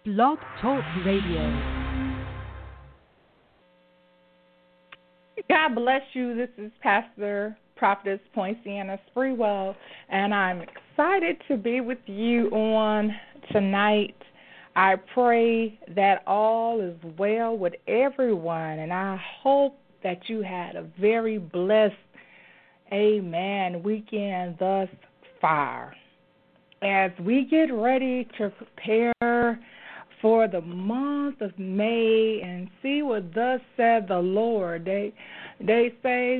Blog Talk Radio. God bless you. This is Pastor Prophetess Poinciana Sprewell, and I'm excited to be with you on tonight. I pray that all is well with everyone, and I hope that you had a very blessed, weekend thus far. As we get ready to prepare for the month of May and see what thus said the Lord, they say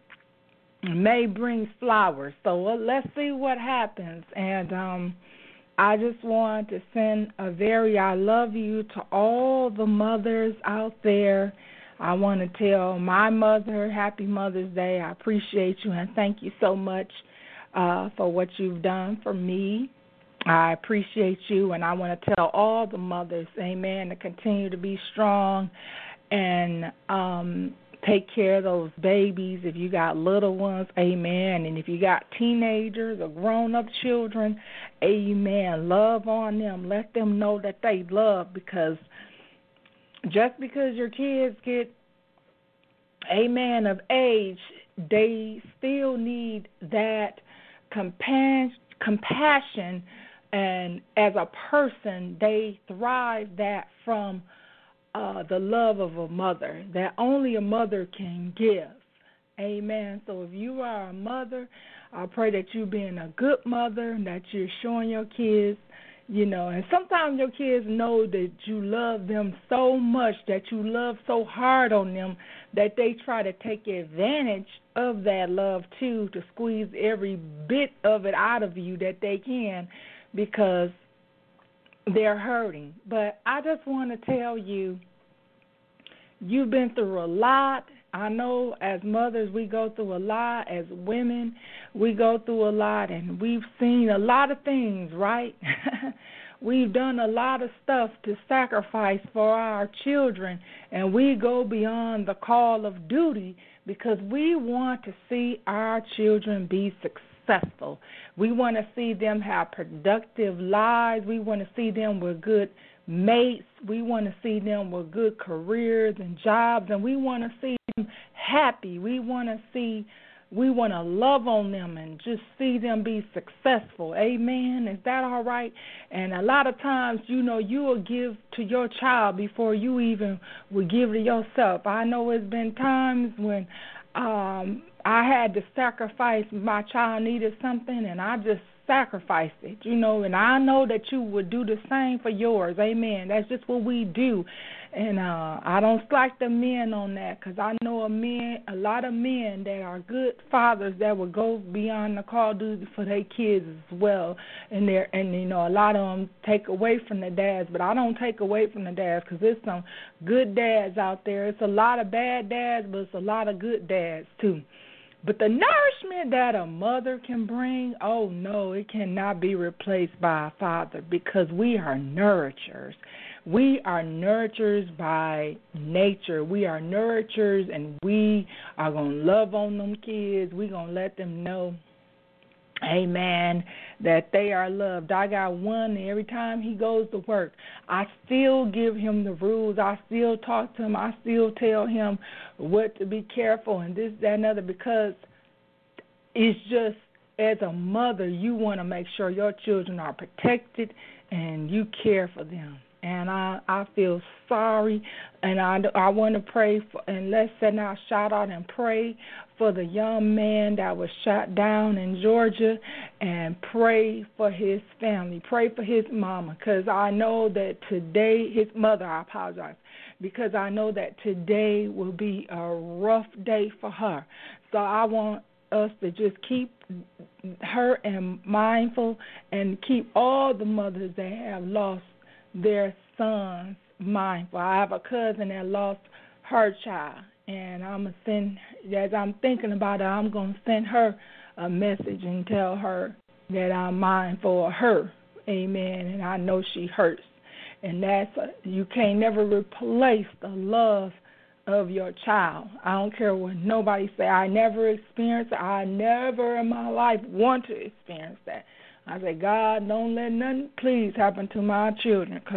May brings flowers. So let's see what happens. And I just want to send a very I love you to all the mothers out there. I want to tell my mother happy Mother's Day. I appreciate you and thank you so much for what you've done for me. I appreciate you, and I want to tell all the mothers, amen, to continue to be strong and take care of those babies. If you got little ones, amen, and if you got teenagers or grown-up children, amen, love on them. Let them know that they love, because just because your kids get, amen, of age, they still need that compassion. And as a person, they thrive that from the love of a mother that only a mother can give. Amen. So if you are a mother, I pray that you're being a good mother, that you're showing your kids, and sometimes your kids know that you love them so much, that you love so hard on them, that they try to take advantage of that love too, to squeeze every bit of it out of you that they can, because they're hurting. But I just want to tell you, you've been through a lot. I know as mothers we go through a lot. As women we go through a lot, and we've seen a lot of things, right? We've done a lot of stuff to sacrifice for our children, and we go beyond the call of duty because we want to see our children be successful. We want to see them have productive lives. We want to see them with good mates. We want to see them with good careers and jobs, and we want to see them happy. We want to love on them and just see them be successful. Amen. Is that all right? And a lot of times, you will give to your child before you even will give to yourself. I know it's been times when I had to sacrifice. My child needed something, and I just sacrificed it, and I know that you would do the same for yours. Amen. That's just what we do. And I don't slack the men on that, because I know a lot of men that are good fathers that will go beyond the call of duty for their kids as well. And a lot of them take away from the dads, but I don't take away from the dads, because there's some good dads out there. It's a lot of bad dads, but it's a lot of good dads too. But the nourishment that a mother can bring, oh no, it cannot be replaced by a father, because we are nourishers. We are nurturers by nature. We are nurturers, and we are going to love on them kids. We're going to let them know, amen, that they are loved. I got one, and every time he goes to work, I still give him the rules. I still talk to him. I still tell him what to be careful and this, that, and other, because it's just, as a mother, you want to make sure your children are protected and you care for them. And I feel sorry, and I want to pray for, and let's send out a shout out and pray for the young man that was shot down in Georgia, and pray for his family, pray for his mama, because I know that today, his mother, I apologize, because I know that today will be a rough day for her. So I want us to just keep her and mindful, and keep all the mothers that have lost their sons mindful. I have a cousin that lost her child, and I'm going to send, as I'm thinking about it, I'm going to send her a message and tell her that I'm mindful of her. Amen. And I know she hurts. And you can't never replace the love of your child. I don't care what nobody say. I never experienced it. I never in my life want to experience that. I say, God, don't let nothing please happen to my children, because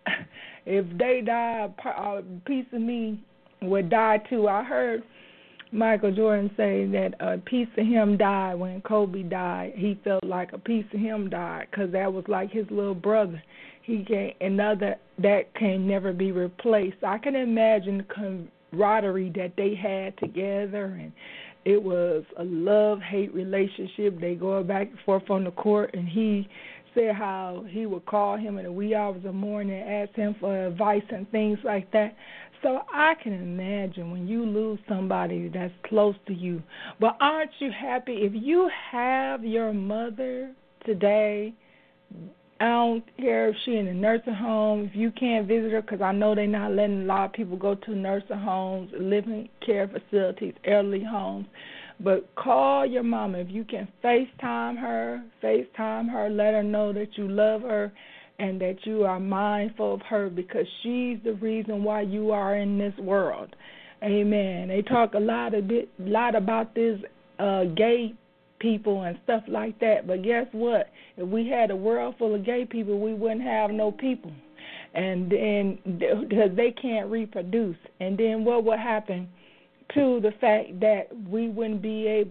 if they die, a piece of me would die too. I heard Michael Jordan say that a piece of him died when Kobe died. He felt like a piece of him died because that was like his little brother. He can't, another that can never be replaced. I can imagine the camaraderie that they had together, and it was a love-hate relationship. They go back and forth on the court, and he said how he would call him in the wee hours of the morning and ask him for advice and things like that. So I can imagine when you lose somebody that's close to you. But aren't you happy if you have your mother today? I don't care if she's in a nursing home, if you can't visit her, because I know they're not letting a lot of people go to nursing homes, living care facilities, elderly homes. But call your mama. If you can FaceTime her, let her know that you love her and that you are mindful of her because she's the reason why you are in this world. Amen. They talk a lot about this gay people and stuff like that, but guess what? If we had a world full of gay people, we wouldn't have no people, and then because they can't reproduce, and then what would happen to the fact that you wouldn't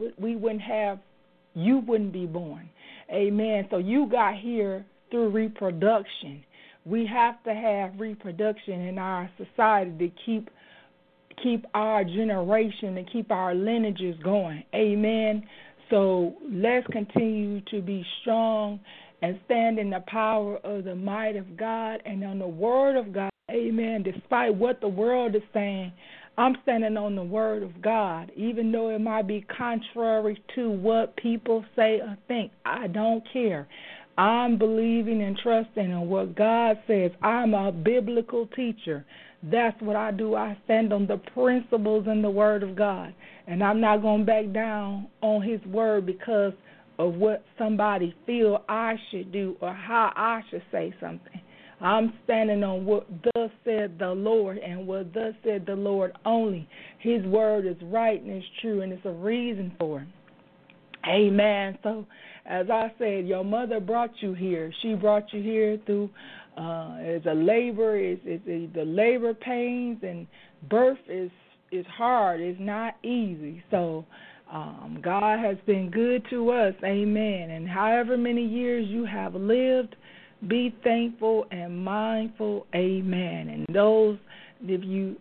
be born. Amen. So you got here through reproduction. We have to have reproduction in our society to keep our generation and keep our lineages going. Amen. So let's continue to be strong and stand in the power of the might of God and on the word of God. Amen. Despite what the world is saying, I'm standing on the word of God, even though it might be contrary to what people say or think. I don't care. I'm believing and trusting in what God says. I'm a biblical teacher. That's what I do. I stand on the principles in the word of God. And I'm not going to back down on his word because of what somebody feel I should do or how I should say something. I'm standing on what thus said the Lord and what thus said the Lord only. His word is right and it's true and it's a reason for it. Amen. So, as I said, your mother brought you here. She brought you here through as a labor. It's the labor pains, and birth is hard. It's not easy. So, God has been good to us. Amen. And however many years you have lived, be thankful and mindful. Amen. And those, if you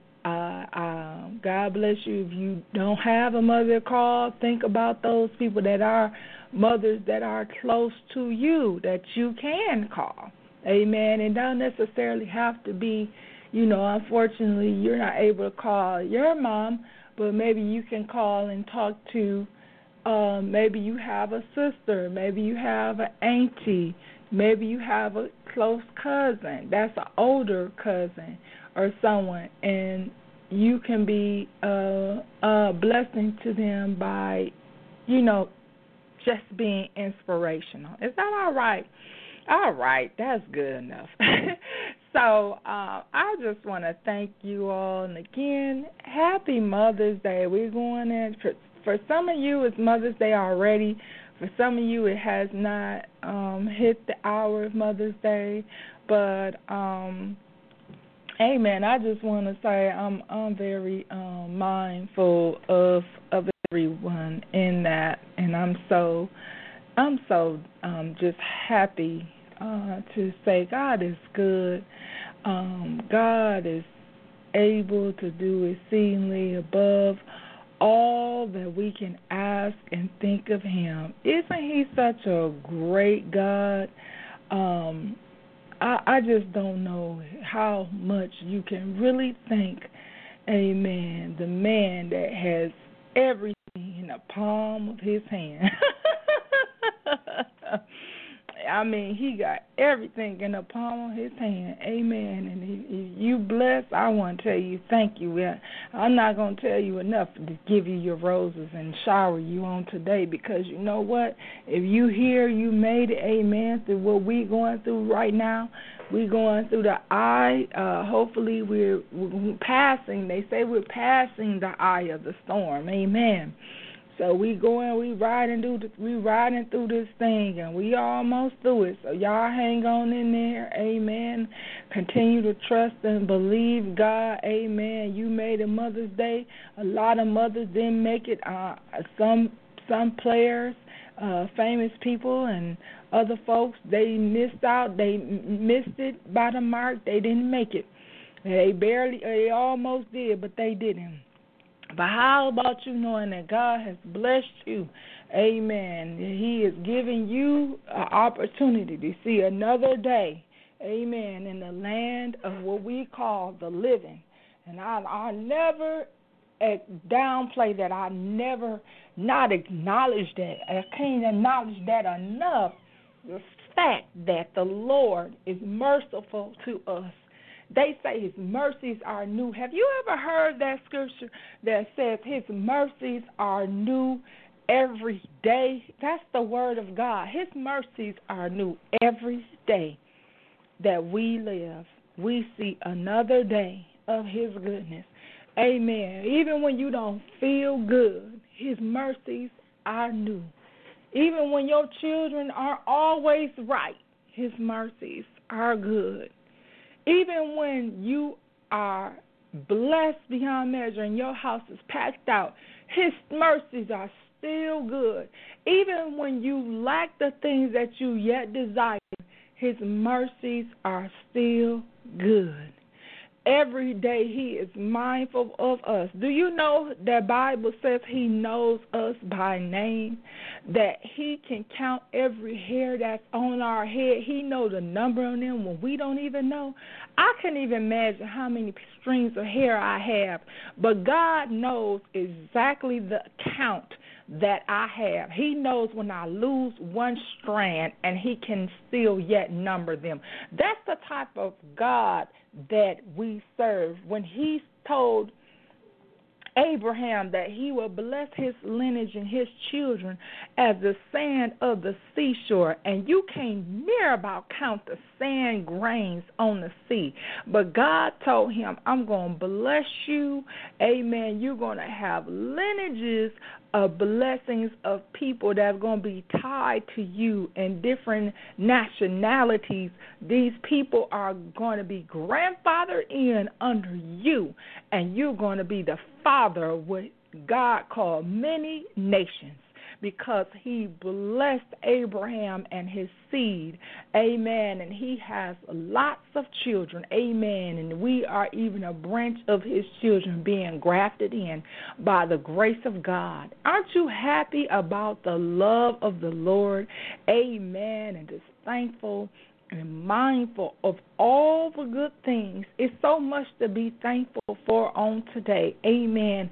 God bless you. If you don't have a mother call, think about those people that are mothers that are close to you that you can call. Amen. It don't necessarily have to be, unfortunately, you're not able to call your mom, but maybe you can call and talk to, maybe you have a sister, maybe you have an auntie, maybe you have a close cousin, that's an older cousin or someone, and you can be a blessing to them by, just being inspirational. Is that all right? All right, that's good enough. So I just want to thank you all, and again, happy Mother's Day. We're going in, for some of you, it's Mother's Day already. For some of you, it has not hit the hour of Mother's Day, but amen. I just want to say I'm very mindful of everyone in that, and I'm so just happy to say God is good. God is able to do exceedingly above all that we can ask and think of him. Isn't he such a great God? I just don't know how much you can really thank, amen, the man that has everything in the palm of his hand. I mean, he got everything in the palm of his hand. Amen. And if you blessed, I want to tell you thank you. I'm not going to tell you enough to give you your roses and shower you on today, because you know what? If you here, you made it, amen, through what we're going through right now. We're going through the eye. Hopefully we're passing. They say we're passing the eye of the storm. Amen. So we riding through this thing, and we almost through it. So y'all hang on in there, amen. Continue to trust and believe God, amen. You made a Mother's Day. A lot of mothers didn't make it. Some players, famous people, and other folks, they missed out. They missed it by the mark. They didn't make it. They almost did, but they didn't. But how about you knowing that God has blessed you? Amen. He is giving you an opportunity to see another day. Amen. In the land of what we call the living. And I never downplay that. I never not acknowledge that. I can't acknowledge that enough. The fact that the Lord is merciful to us. They say His mercies are new. Have you ever heard that scripture that says His mercies are new every day? That's the word of God. His mercies are new every day that we live. We see another day of His goodness. Amen. Even when you don't feel good, His mercies are new. Even when your children aren't always right, His mercies are good. Even when you are blessed beyond measure and your house is packed out, His mercies are still good. Even when you lack the things that you yet desire, His mercies are still good. Every day He is mindful of us. Do you know that Bible says He knows us by name? That He can count every hair that's on our head. He knows the number on them when we don't even know. I can't even imagine how many strings of hair I have. But God knows exactly the count that I have. He knows when I lose one strand, and He can still yet number them. That's the type of God that we serve. When He told Abraham that He will bless his lineage and his children as the sand of the seashore, and you can't near about count the sand grains on the sea. But God told him, I'm going to bless you. Amen. You're going to have lineages of blessings of people that are going to be tied to you in different nationalities. These people are going to be grandfathered in under you, and you're going to be the father of what God called many nations, because He blessed Abraham and his seed. Amen. And he has lots of children. Amen. And we are even a branch of His children being grafted in by the grace of God. Aren't you happy about the love of the Lord? Amen. And just thankful and mindful of all the good things. It's so much to be thankful for on today. Amen.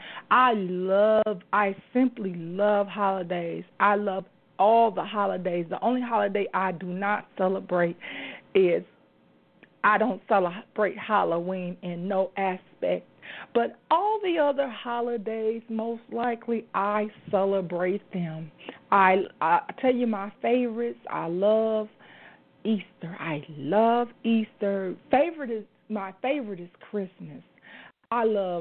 I simply love holidays. I love all the holidays. The only holiday I do not celebrate is I don't celebrate Halloween in no aspect. But all the other holidays, most likely, I celebrate them. I tell you my favorites. I love Easter. I love Easter. My favorite is Christmas. I love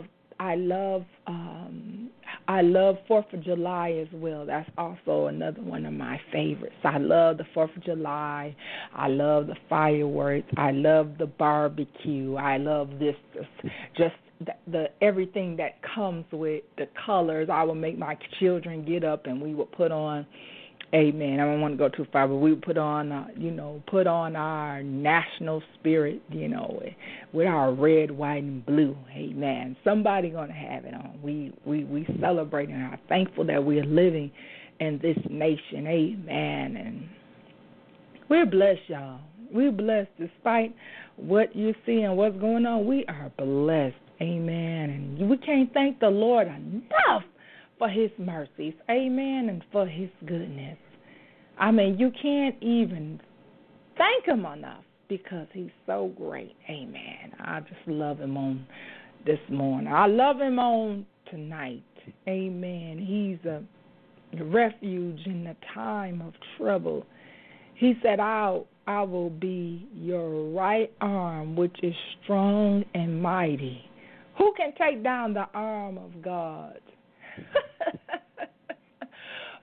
4th of July as well. That's also another one of my favorites. I love the 4th of July. I love the fireworks. I love the barbecue. I love just the everything that comes with the colors. I would make my children get up and we would put on. Amen. I don't want to go too far, but we put on, our national spirit, with our red, white, and blue. Amen. Somebody gonna have it on. We celebrate and are thankful that we are living in this nation. Amen. And we're blessed, y'all. We're blessed despite what you see and what's going on. We are blessed. Amen. And we can't thank the Lord enough for His mercies, amen, and for His goodness. I mean, you can't even thank Him enough because He's so great, amen. I just love Him on this morning. I love Him on tonight, amen. He's a refuge in the time of trouble. He said, I will be your right arm, which is strong and mighty. Who can take down the arm of God?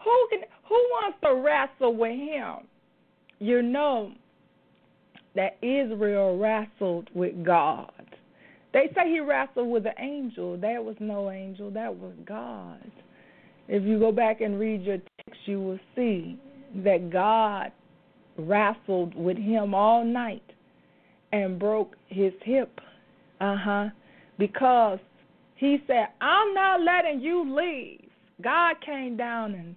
Who wants to wrestle with him? You know that Israel wrestled with God. They say he wrestled with an angel. That was no angel. That was God. If you go back and read your text, you will see that God wrestled with him all night and broke his hip. Because he said, I'm not letting you leave. God came down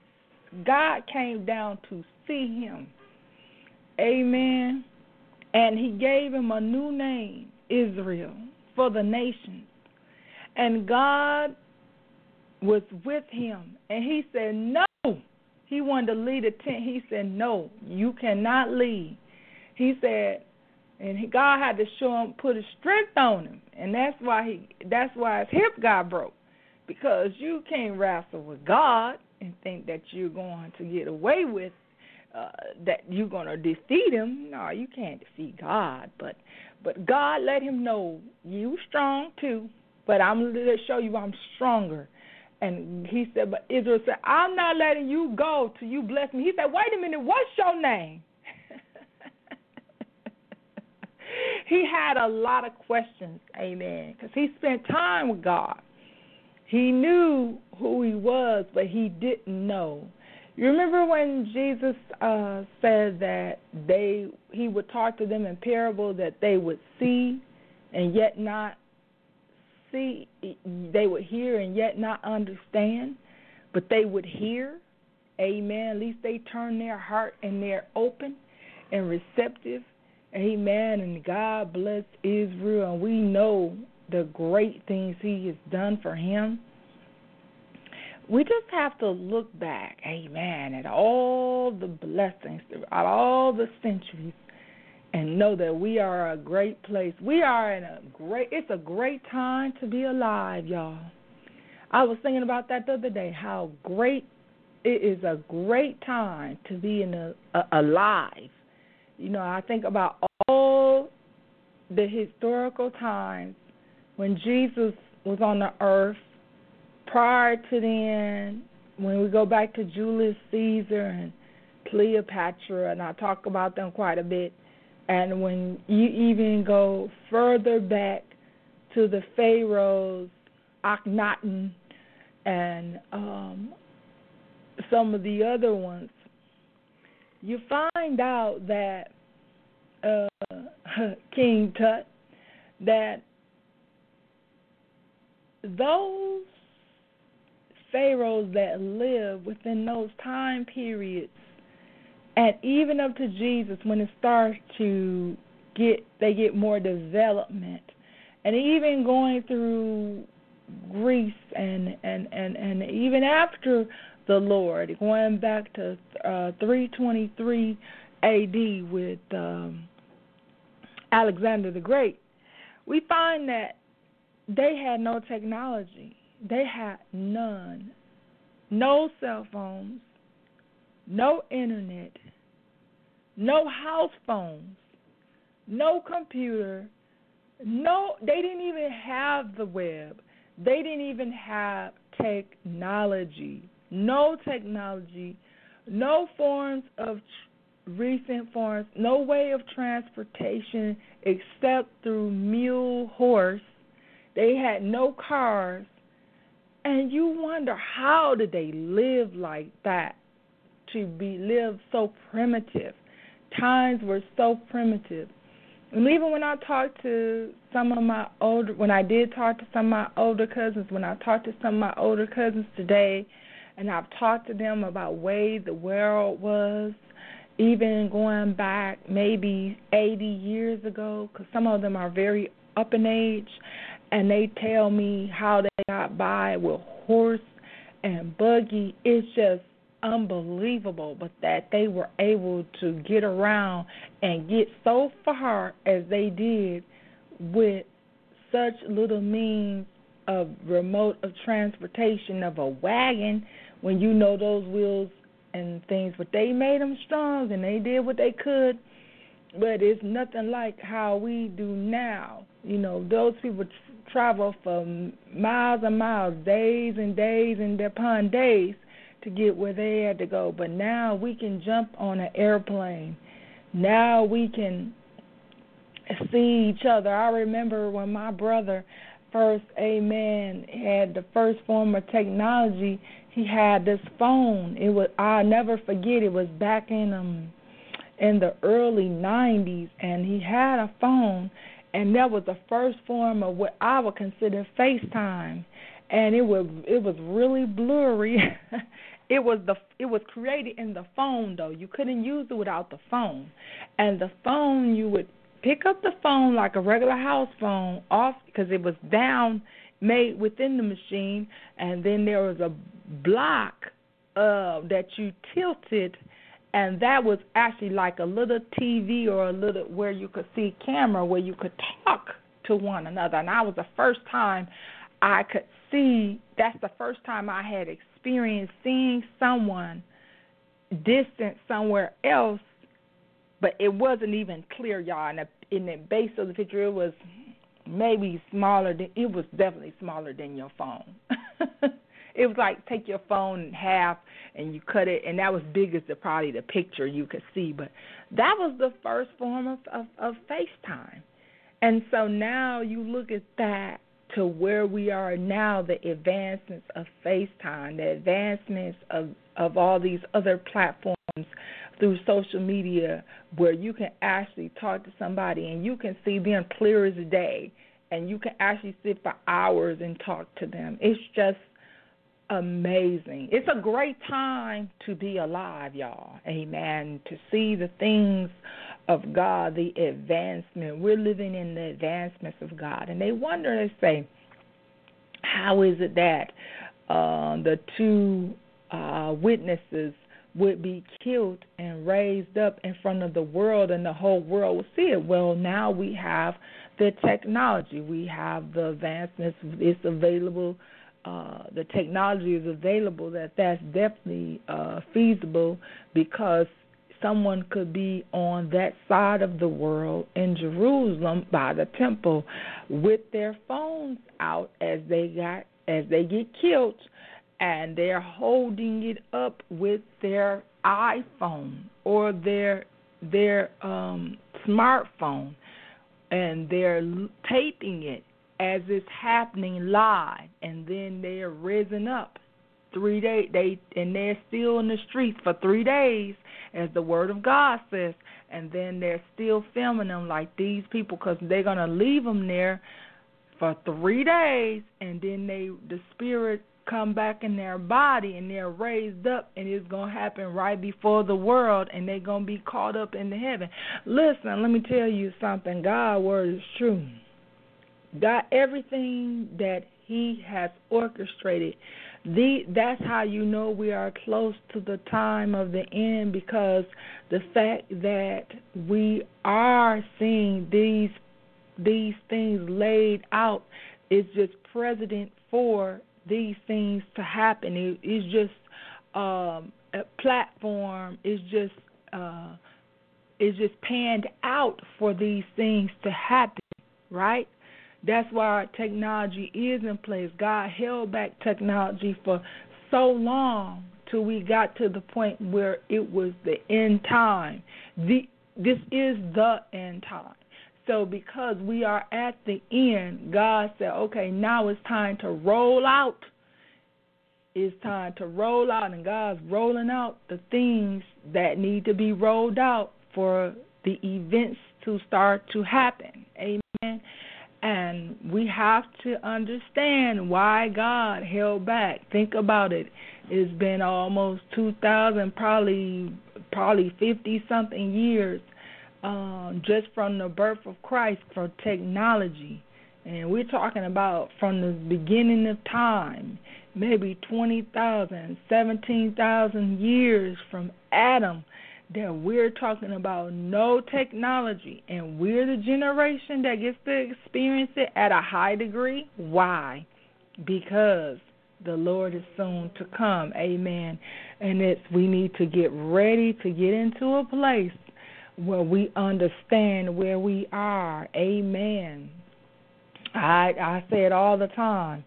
to see him. Amen. And he gave him a new name, Israel, for the nations. And God was with him. And he said, no. He wanted to lead a tent. He said, no, you cannot lead. He said, and God had to show him, put his strength on him. And that's why his hip got broke. Because you can't wrestle with God and think that you're going to get away with, that you're going to defeat him. No, you can't defeat God. But God let him know, you strong too, but I'm going to show you I'm stronger. And he said, but Israel said, I'm not letting you go till you bless me. He said, wait a minute, what's your name? He had a lot of questions, amen, because he spent time with God. He knew who he was, but he didn't know. You remember when Jesus said that he would talk to them in parable, that they would see and yet not see, they would hear and yet not understand, but they would hear, amen. At least they turn their heart and they're open and receptive, amen. And God bless Israel, and we know the great things he has done for him. We just have to look back, amen, at all the blessings throughout all the centuries and know that we are a great place. It's a great time to be alive, y'all. I was thinking about that the other day, how great, it is a great time to be alive. You know, I think about all the historical times when Jesus was on the earth. Prior to then, when we go back to Julius Caesar and Cleopatra, and I talk about them quite a bit, and when you even go further back to the pharaohs, Akhenaten, and some of the other ones, you find out that King Tut, that those pharaohs that live within those time periods, and even up to Jesus, when it starts to they get more development, and even going through Greece and even after the Lord, going back to 323 A.D. with Alexander the Great, we find that they had no technology. They had none. No cell phones, no internet, no house phones, no computer, they didn't even have the web. They didn't even have technology. No technology, no forms of recent forms, no way of transportation except through mule horse. They had no cars. And you wonder, how did they live like that, live so primitive? Times were so primitive. And even when I talked to when I did talk to some of my older cousins, when I talked to some of my older cousins today, and I've talked to them about way the world was, even going back maybe 80 years ago, because some of them are very up in age, and they tell me how they got by with horse and buggy. It's just unbelievable, but that they were able to get around and get so far as they did with such little means of transportation of a wagon, when you know those wheels and things, but they made them strong and they did what they could. But it's nothing like how we do now. You know, those people travel for miles and miles, days and days and upon days, to get where they had to go. But now we can jump on an airplane. Now we can see each other. I remember when my brother first, amen, had the first form of technology, he had this phone. I'll never forget, it was back in the early 90s, and he had a phone, and that was the first form of what I would consider FaceTime. And it was really blurry. It was created in the phone, though. You couldn't use it without the phone. And the phone, you would pick up the phone like a regular house phone off, because it was down, made within the machine, and then there was a block that you tilted, and that was actually like a little TV or a little where you could see camera, where you could talk to one another. And that was the first time I could see. That's the first time I had experienced seeing someone distant somewhere else, but it wasn't even clear, y'all. In the base of the picture, it was maybe smaller. It was definitely smaller than your phone. It was like take your phone in half and you cut it, and that was big as probably the picture you could see. But that was the first form of FaceTime. And so now you look at that to where we are now, the advancements of FaceTime, the advancements of all these other platforms through social media, where you can actually talk to somebody and you can see them clear as day, and you can actually sit for hours and talk to them. It's just amazing. It's a great time to be alive, y'all. Amen. To see the things of God, the advancement. We're living in the advancements of God. And they wonder, they say, how is it that the two witnesses would be killed and raised up in front of the world, and the whole world will see it? Well, now we have the technology. We have the advancements. It's available. The technology is available that's definitely feasible, because someone could be on that side of the world in Jerusalem by the temple with their phones out as they get killed, and they're holding it up with their iPhone or their smartphone, and they're taping it as it's happening live, and then they're risen up 3 days. They're still in the streets for 3 days, as the Word of God says, and then they're still filming them like these people, because they're gonna leave them there for 3 days, and then the spirit come back in their body, and they're raised up, and it's gonna happen right before the world, and they're gonna be caught up into heaven. Listen, let me tell you something. God's word is true. God, everything that He has orchestrated, that's how you know we are close to the time of the end, because the fact that we are seeing these things laid out is just precedent for these things to happen. It's just a platform. It's just panned out for these things to happen, right? That's why our technology is in place. God held back technology for so long till we got to the point where it was the end time. This is the end time. So because we are at the end, God said, okay, now it's time to roll out. It's time to roll out, and God's rolling out the things that need to be rolled out for the events to start to happen. Amen. And we have to understand why God held back. Think about it. It's been almost 2,000, probably 50-something years just from the birth of Christ for technology. And we're talking about from the beginning of time, maybe 20,000, 17,000 years from Adam, that we're talking about no technology, and we're the generation that gets to experience it at a high degree. Why? Because the Lord is soon to come. Amen. And we need to get ready to get into a place where we understand where we are. Amen. I say it all the time.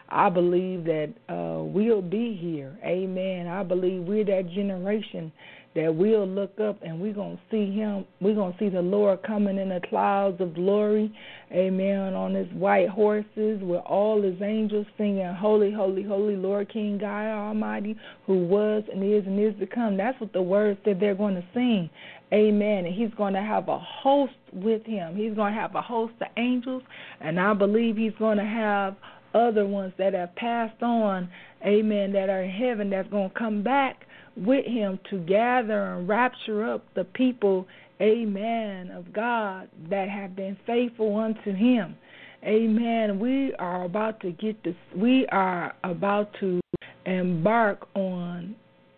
I believe that we'll be here. Amen. I believe we're that generation that we'll look up and we're going to see him. We're going to see the Lord coming in the clouds of glory. Amen. On his white horses with all his angels singing, holy, holy, holy, Lord King God Almighty, who was and is to come. That's what the word said they're going to sing. Amen. And he's going to have a host with him. He's going to have a host of angels, and I believe he's going to have other ones that have passed on, amen, that are in heaven that's going to come back with him to gather and rapture up the people, amen, of God that have been faithful unto him. Amen. We are about to embark on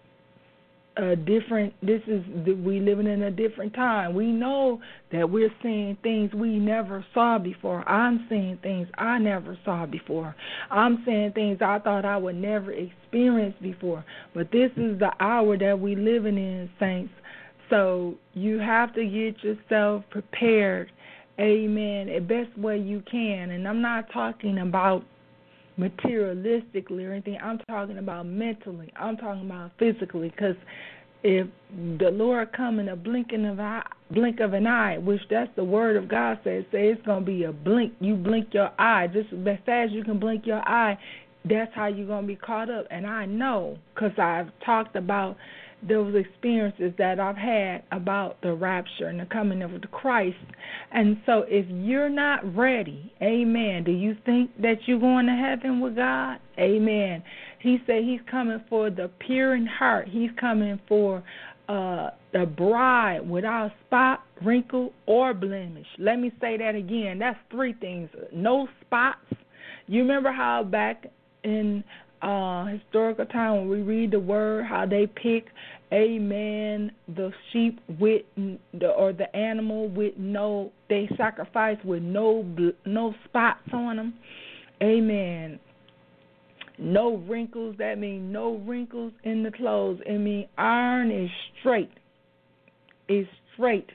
we living in a different time. We know that we're seeing things we never saw before. I'm seeing things I never saw before. I'm seeing things I thought I would never experience before. But this is the hour that we living in, saints. So you have to get yourself prepared, amen, the best way you can. And I'm not talking about materialistically or anything. I'm talking about mentally. I'm talking about physically, because if the Lord come in a blink of an eye, which that's the word of God says, it's going to be a blink. You blink your eye. Just as fast as you can blink your eye, that's how you're going to be caught up. And I know, because I've talked about those experiences that I've had about the rapture and the coming of the Christ. And so if you're not ready, amen, do you think that you're going to heaven with God? Amen. He said he's coming for the pure in heart. He's coming for the bride without spot, wrinkle, or blemish. Let me say that again. That's three things. No spots. You remember how back in historical time when we read the word, how they pick, amen, the sheep with or the animal with they sacrifice with no spots on them, amen. No wrinkles, that means no wrinkles in the clothes. It means iron is straight. It's straight.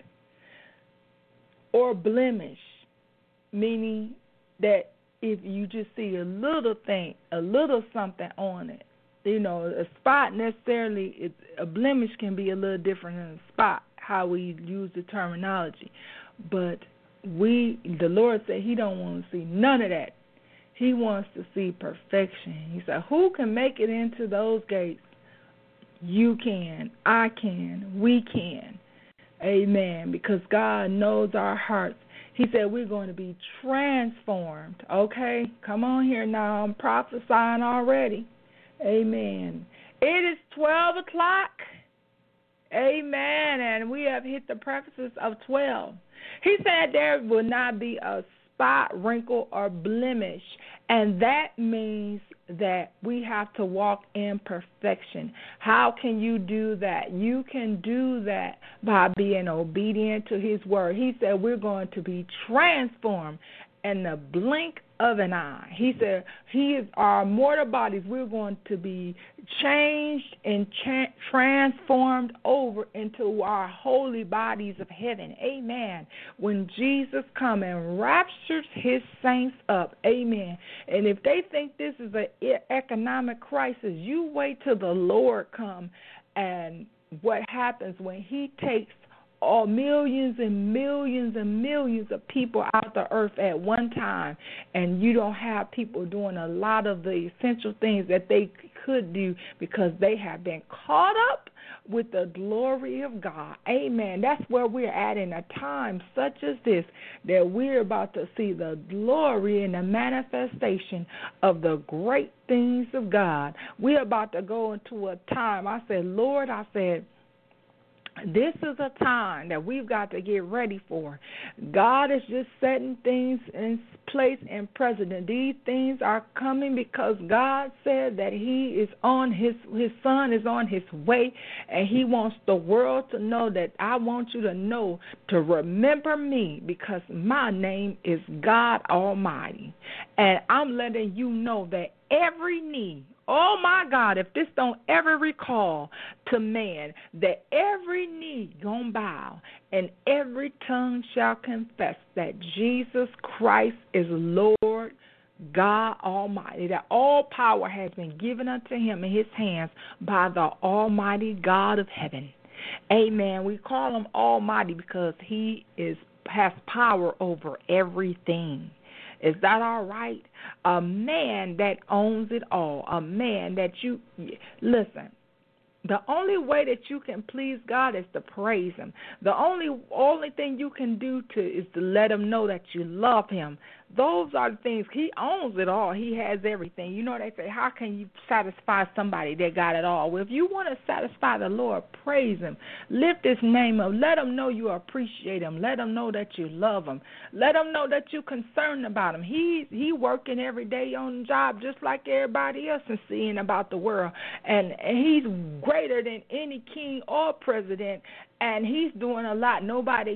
Or blemish, meaning that if you just see a little thing, a little something on it, a spot necessarily, a blemish can be a little different than a spot, how we use the terminology. But the Lord said he don't want to see none of that. He wants to see perfection. He said, who can make it into those gates? You can, I can, we can. Amen. Because God knows our hearts. He said we're going to be transformed. Okay? Come on here now. I'm prophesying already. Amen. It is 12 o'clock. Amen. And we have hit the precipice of 12. He said there will not be a spot, wrinkle, or blemish. And that means that we have to walk in perfection. How can you do that? You can do that by being obedient to his word. He said we're going to be transformed in the blink of an eye. He said our mortal bodies, we're going to be changed and transformed over into our holy bodies of heaven. Amen. When Jesus come and raptures his saints up. Amen. And if they think this is an economic crisis, you wait till the Lord come and what happens when he takes all millions and millions and millions of people out the earth at one time, and you don't have people doing a lot of the essential things that they could do because they have been caught up with the glory of God. Amen. That's where we're at in a time such as this, that we're about to see the glory and the manifestation of the great things of God. We're about to go into a time. I said, Lord, this is a time that we've got to get ready for. God is just setting things in place and precedent. These things are coming because God said that he is on his son is on his way, and he wants the world to know that I want you to know to remember me, because my name is God Almighty. And I'm letting you know that every knee, oh my God, if this don't ever recall to man, that every knee gonna bow and every tongue shall confess that Jesus Christ is Lord God Almighty, that all power has been given unto him in his hands by the Almighty God of heaven. Amen. We call him Almighty because he has power over everything. Is that all right? A man that owns it all. A man that listen. The only way that you can please God is to praise him. The only thing you can do is to let him know that you love him. Those are the things. He owns it all. He has everything. You know, they say, how can you satisfy somebody that got it all? Well, if you want to satisfy the Lord, praise him. Lift his name up. Let him know you appreciate him. Let him know that you love him. Let him know that you're concerned about him. He working every day on the job just like everybody else and seeing about the world. And he's greater than any king or president, and he's doing a lot.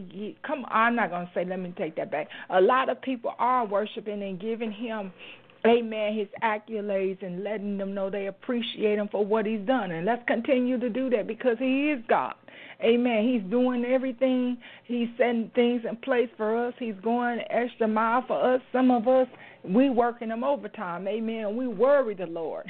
I'm not going to say, let me take that back. A lot of people are worshiping and giving him, amen, his accolades and letting them know they appreciate him for what he's done. And let's continue to do that because he is God. Amen. He's doing everything. He's setting things in place for us. He's going extra mile for us. Some of us, we working them overtime. Amen. We worry the Lord.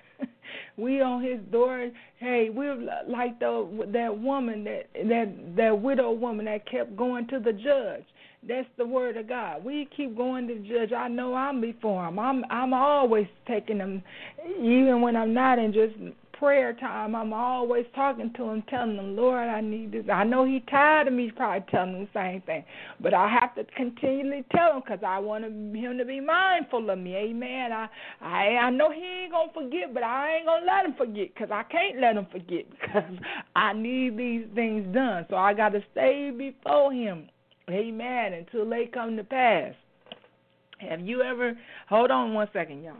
We on his door. Hey, we're like that woman, that widow woman that kept going to the judge. That's the word of God. We keep going to the judge. I know I'm before him. I'm always taking him, even when I'm not in just prayer time. I'm always talking to him, telling him, Lord, I need this. I know he's tired of me probably telling him the same thing, but I have to continually tell him because I want him to be mindful of me. Amen. I know he ain't going to forget, but I ain't going to let him forget because I can't let him forget because I need these things done. So I got to stay before him. Amen. Until they come to pass. Have you ever, hold on one second, y'all.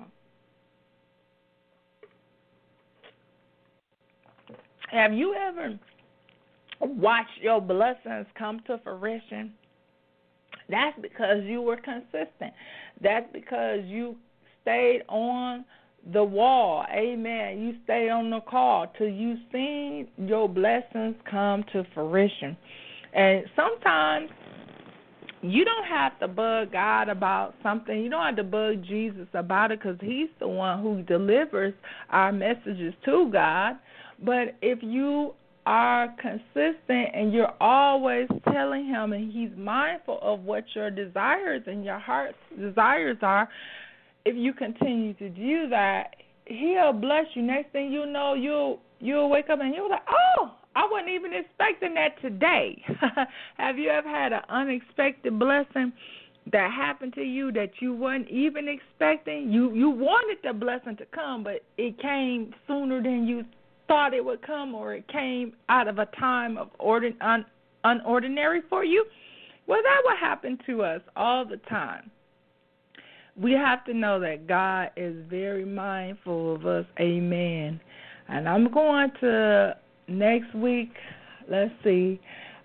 Have you ever watched your blessings come to fruition? That's because you were consistent. That's because you stayed on the wall. Amen. You stayed on the call till you seen your blessings come to fruition. And sometimes you don't have to bug God about something. You don't have to bug Jesus about it because he's the one who delivers our messages to God. But if you are consistent and you're always telling him and he's mindful of what your desires and your heart's desires are, if you continue to do that, he'll bless you. Next thing you know, you'll wake up and you'll be like, oh, I wasn't even expecting that today. Have you ever had an unexpected blessing that happened to you that you weren't even expecting? You wanted the blessing to come, but it came sooner than you thought it would come, or it came out of a time of unordinary for you? Well, that will happen to us all the time. We have to know that God is very mindful of us. Amen. And I'm going to next week, let's see.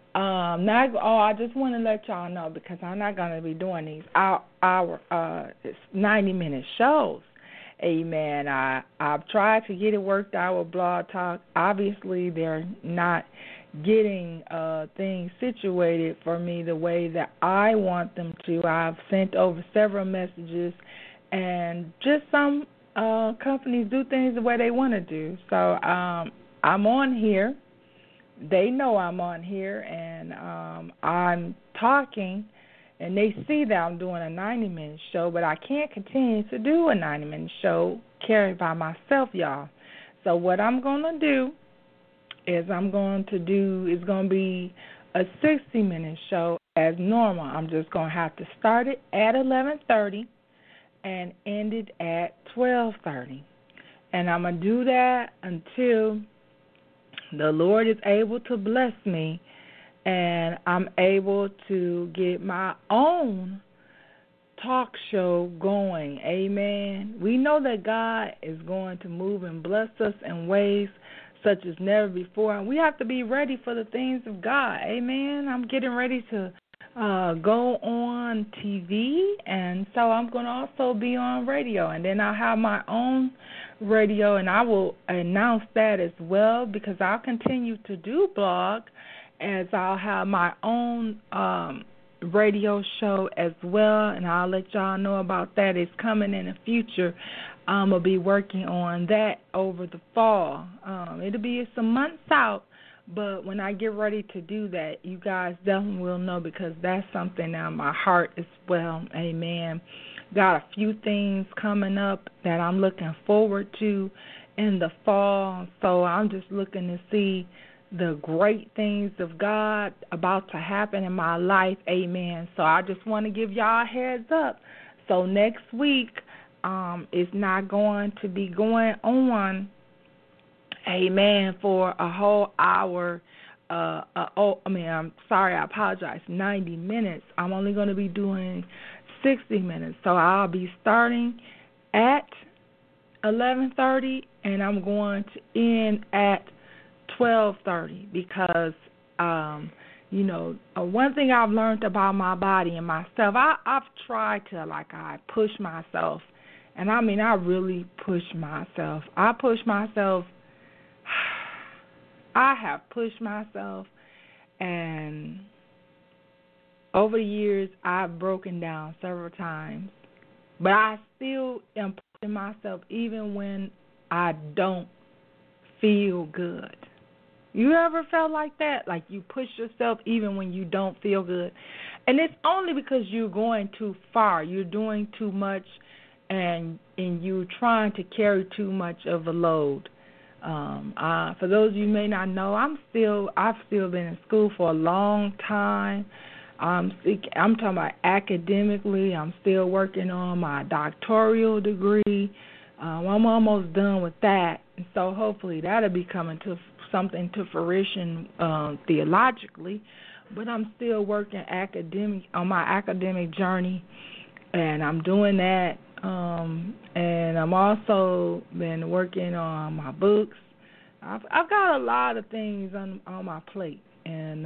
I just want to let y'all know because I'm not going to be doing these hour 90-minute shows. Amen. I've tried to get it worked out with Blog Talk. Obviously, they're not getting things situated for me the way that I want them to. I've sent over several messages, and just some companies do things the way they want to do. So I'm on here. They know I'm on here, and I'm talking. And they see that I'm doing a 90-minute show, but I can't continue to do a 90-minute show carried by myself, y'all. So what I'm going to do is it's going to be a 60-minute show as normal. I'm just going to have to start it at 11:30 and end it at 12:30. And I'm going to do that until the Lord is able to bless me and I'm able to get my own talk show going. Amen. We know that God is going to move and bless us in ways such as never before, and we have to be ready for the things of God. Amen. I'm getting ready to go on TV, and so I'm going to also be on radio, and then I'll have my own radio, and I will announce that as well because I'll continue to do blog as I'll have my own radio show as well, and I'll let y'all know about that. It's coming in the future. I'm going to be working on that over the fall. It'll be some months out, but when I get ready to do that, you guys definitely will know, because that's something on my heart as well. Amen. Got a few things coming up that I'm looking forward to in the fall, so I'm just looking to see the great things of God about to happen in my life. Amen. So I just want to give y'all a heads up. So next week is not going to be going on, amen, for a whole hour. I apologize, 90 minutes. I'm only going to be doing 60 minutes. So I'll be starting at 11:30, and I'm going to end at 12:30, because one thing I've learned about my body and myself, I've tried to I push myself, and I mean I really push myself. I have pushed myself, and over the years I've broken down several times, but I still am pushing myself even when I don't feel good. You ever felt like that? Like you push yourself even when you don't feel good? And it's only because you're going too far. You're doing too much, and you're trying to carry too much of a load. For those of you who may not know, I've still been in school for a long time. I'm talking about academically. I'm still working on my doctoral degree. I'm almost done with that, and so hopefully that'll be coming to something to fruition theologically. But I'm still working on my academic journey, and I'm doing that. And I'm also been working on my books. I've got a lot of things on my plate, and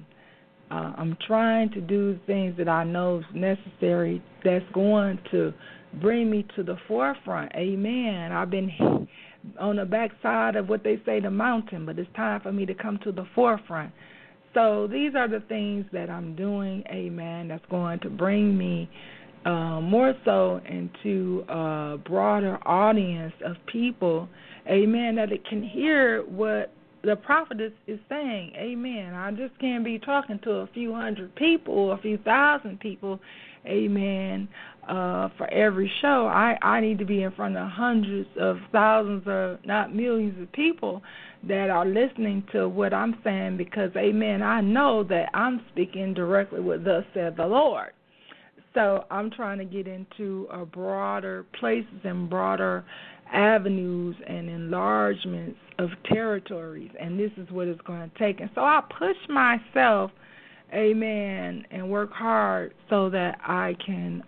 I'm trying to do things that I know is necessary, that's going to bring me to the forefront. Amen. I've been on the backside of what they say the mountain, but it's time for me to come to the forefront. So these are the things that I'm doing, amen, that's going to bring me more so into a broader audience of people, amen, that it can hear what the prophetess is saying, amen. I just can't be talking to a few hundred people or a few thousand people, amen, for every show. I need to be in front of hundreds of thousands of, not millions of people that are listening to what I'm saying, because, amen, I know that I'm speaking directly with thus said the Lord. So I'm trying to get into a broader places and broader avenues and enlargements of territories, and this is what it's going to take. And so I push myself, amen, and work hard so that I can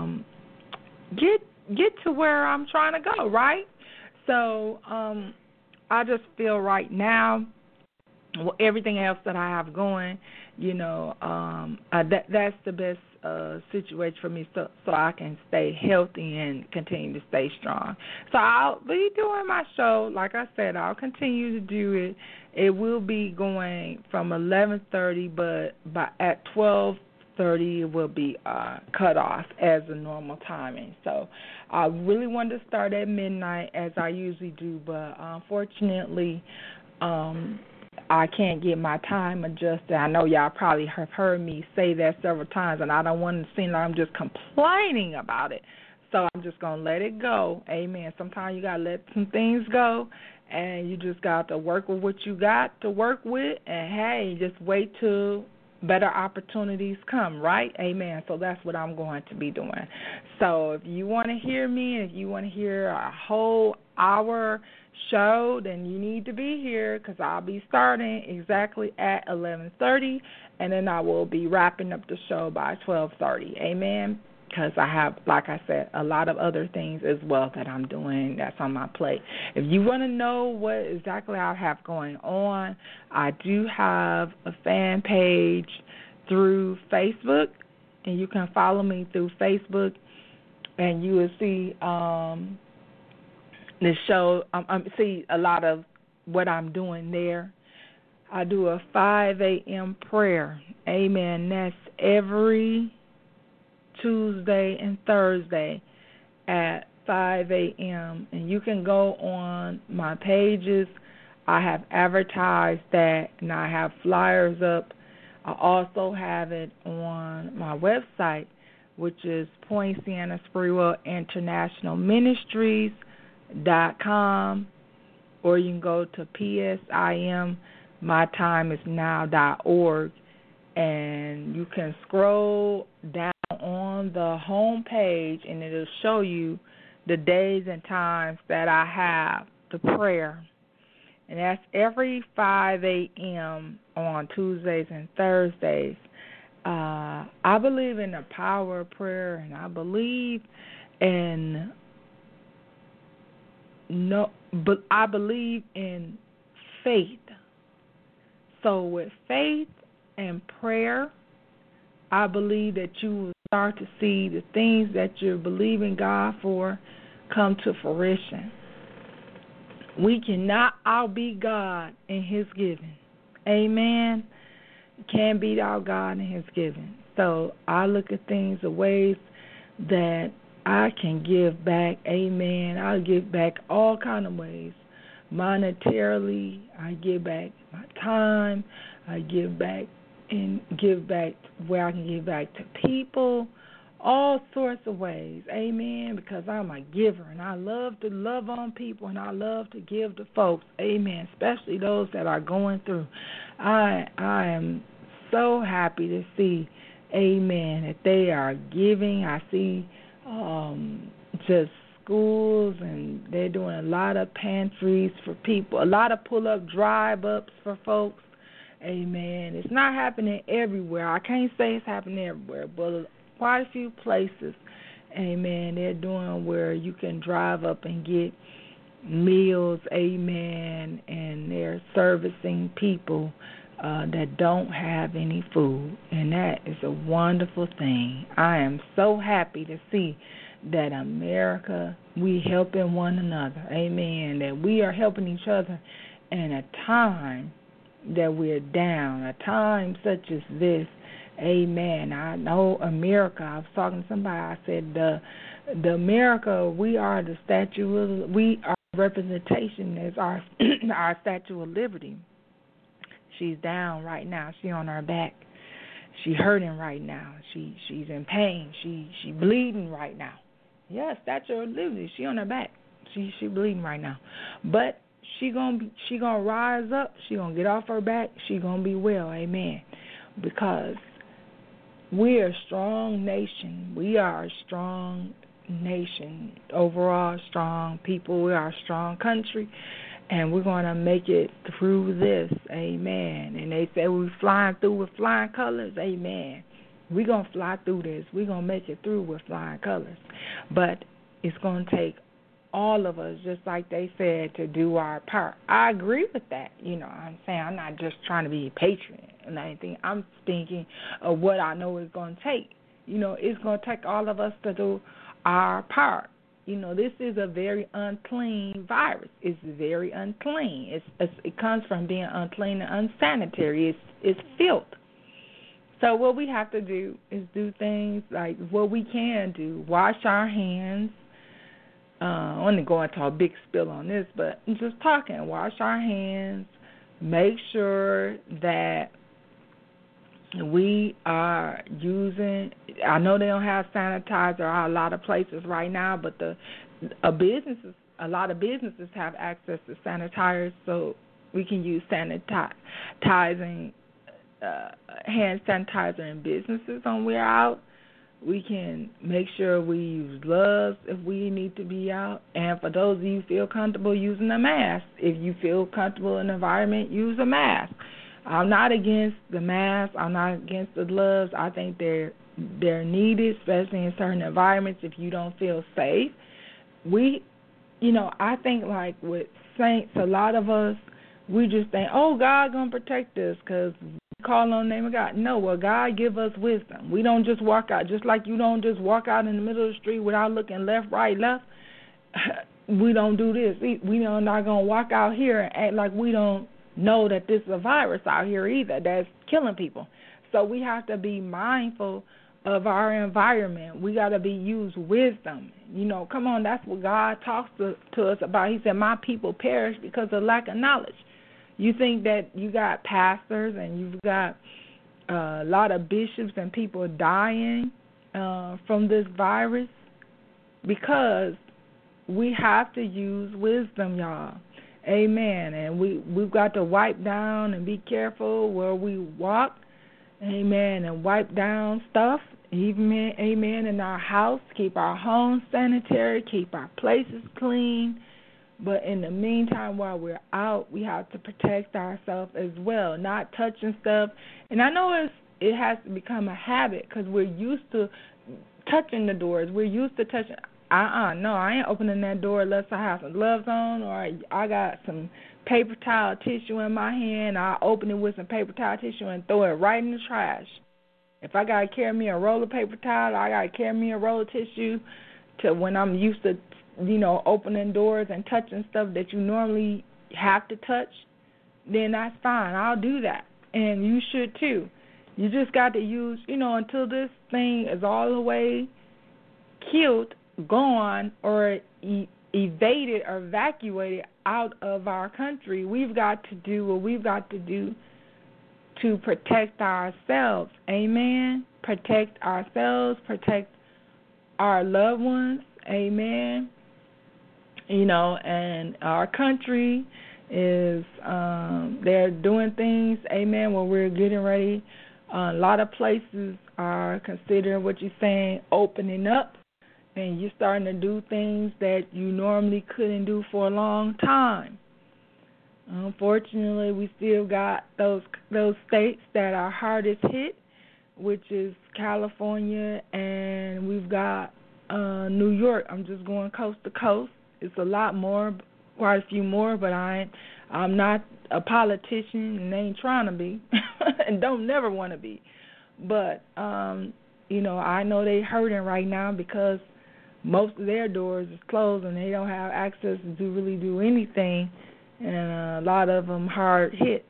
get to where I'm trying to go, right? So I just feel right now, everything else that I have going, that's the best situation for me, so I can stay healthy and continue to stay strong. So I'll be doing my show. Like I said, I'll continue to do it. It will be going from 11:30, but at 12:30 it will be cut off as the normal timing. So I really wanted to start at midnight as I usually do, but unfortunately, I can't get my time adjusted. I know y'all probably have heard me say that several times, and I don't want to seem like I'm just complaining about it. So I'm just going to let it go. Amen. Sometimes you got to let some things go, and you just got to work with what you got to work with, and, hey, just wait till better opportunities come, right? Amen. So that's what I'm going to be doing. So if you want to hear me, if you want to hear a whole hour show, then you need to be here, because I'll be starting exactly at 11:30, and then I will be wrapping up the show by 12:30. Amen. Because I have, like I said, a lot of other things as well that I'm doing that's on my plate. If you want to know what exactly I have going on, I do have a fan page through Facebook, and you can follow me through Facebook, and you will see the show, see a lot of what I'm doing there. I do a 5 a.m. prayer. Amen. That's every Tuesday and Thursday at 5 a.m. And you can go on my pages. I have advertised that, and I have flyers up. I also have it on my website, which is Poinciana Sprewell International Ministries.com, or you can go to PSIMMyTimeIsNow.org, and you can scroll down on the home page, and it'll show you the days and times that I have the prayer. And that's every 5 a.m. on Tuesdays and Thursdays. I believe in the power of prayer, and I believe in faith. So with faith and prayer, I believe that you will start to see the things that you're believing God for come to fruition. We cannot outbeat God in His giving. Amen. Can't beat out God in His giving. So I look at things the ways that I can give back. Amen. I give back all kind of ways. Monetarily, I give back my time. I give back where I can give back to people. All sorts of ways, amen, because I'm a giver, and I love to love on people, and I love to give to folks, amen, especially those that are going through. I am so happy to see, amen, that they are giving. I see just schools, and they're doing a lot of pantries for people, a lot of pull-up drive-ups for folks, amen. It's not happening everywhere. I can't say it's happening everywhere, but quite a few places, amen, they're doing where you can drive up and get meals, amen, and they're servicing people that don't have any food, and that is a wonderful thing. I am so happy to see that America, we helping one another, amen, that we are helping each other in a time that we're down, a time such as this. Amen. I know America. I was talking to somebody. I said, the America, we are the we are representation as our our Statue of Liberty. She's down right now. She's on her back. She's hurting right now. She's in pain. She bleeding right now. Yeah, Statue of Liberty. She on her back. She bleeding right now. But she gonna rise up. She gonna get off her back. She gonna be well. Amen. Because we are a strong nation. We are a strong nation, overall strong people. We are a strong country, and we're going to make it through this. Amen. And they say we're flying through with flying colors. Amen. We're going to fly through this. We're going to make it through with flying colors. But it's going to take all of us, just like they said, to do our part. I agree with that. You know, I'm saying I'm not just trying to be a patriot and anything. I'm speaking of what I know it's going to take. You know, it's going to take all of us to do our part. You know, this is a very unclean virus. It's very unclean. It comes from being unclean and unsanitary. It's filth. So what we have to do is do things like what we can do. Wash our hands. I want to go into a big spill on this, but I'm just talking. Wash our hands. Make sure that we are using, I know they don't have sanitizer at a lot of places right now, but a lot of businesses have access to sanitizers, so we can use sanitizing, hand sanitizer in businesses when we're out. We can make sure we use gloves if we need to be out. And for those of you who feel comfortable using a mask, if you feel comfortable in the environment, use a mask. I'm not against the mask. I'm not against the gloves. I think they're needed, especially in certain environments if you don't feel safe. I think like with saints, a lot of us, we just think, oh, God going to protect us because call on the name of God. No, well, God give us wisdom. We don't just walk out, just like you don't just walk out in the middle of the street without looking left, right, left. We don't do this. We are not going to walk out here and act like we don't know that this is a virus out here either that's killing people. So we have to be mindful of our environment. We got to use wisdom. Come on, that's what God talks to us about. He said, my people perish because of lack of knowledge. You think that you got pastors and you've got a lot of bishops and people dying from this virus? Because we have to use wisdom, y'all. Amen. And we've got to wipe down and be careful where we walk. Amen. And wipe down stuff. Amen. In our house. Keep our homes sanitary. Keep our places clean. But in the meantime, while we're out, we have to protect ourselves as well, not touching stuff. And I know it has to become a habit because we're used to touching the doors. We're used to touching. No, I ain't opening that door unless I have some gloves on or I got some paper towel tissue in my hand. I'll open it with some paper towel tissue and throw it right in the trash. If I got to carry me a roll of paper towel, I got to carry me a roll of tissue to when I'm used to, opening doors and touching stuff that you normally have to touch, then that's fine. I'll do that. And you should too. You just got to use, until this thing is all the way killed, gone, or evaded or evacuated out of our country, we've got to do what we've got to do to protect ourselves. Amen. Protect ourselves, protect our loved ones. Amen. And our country is, they're doing things, amen, where we're getting ready. A lot of places are considering what you're saying, opening up, and you're starting to do things that you normally couldn't do for a long time. Unfortunately, we still got those states that are hardest hit, which is California, and we've got New York. I'm just going coast to coast. It's a lot more, quite a few more, but I'm not a politician and ain't trying to be and don't never want to be. But, I know they hurting right now because most of their doors is closed and they don't have access to really do anything, and a lot of them hard hit.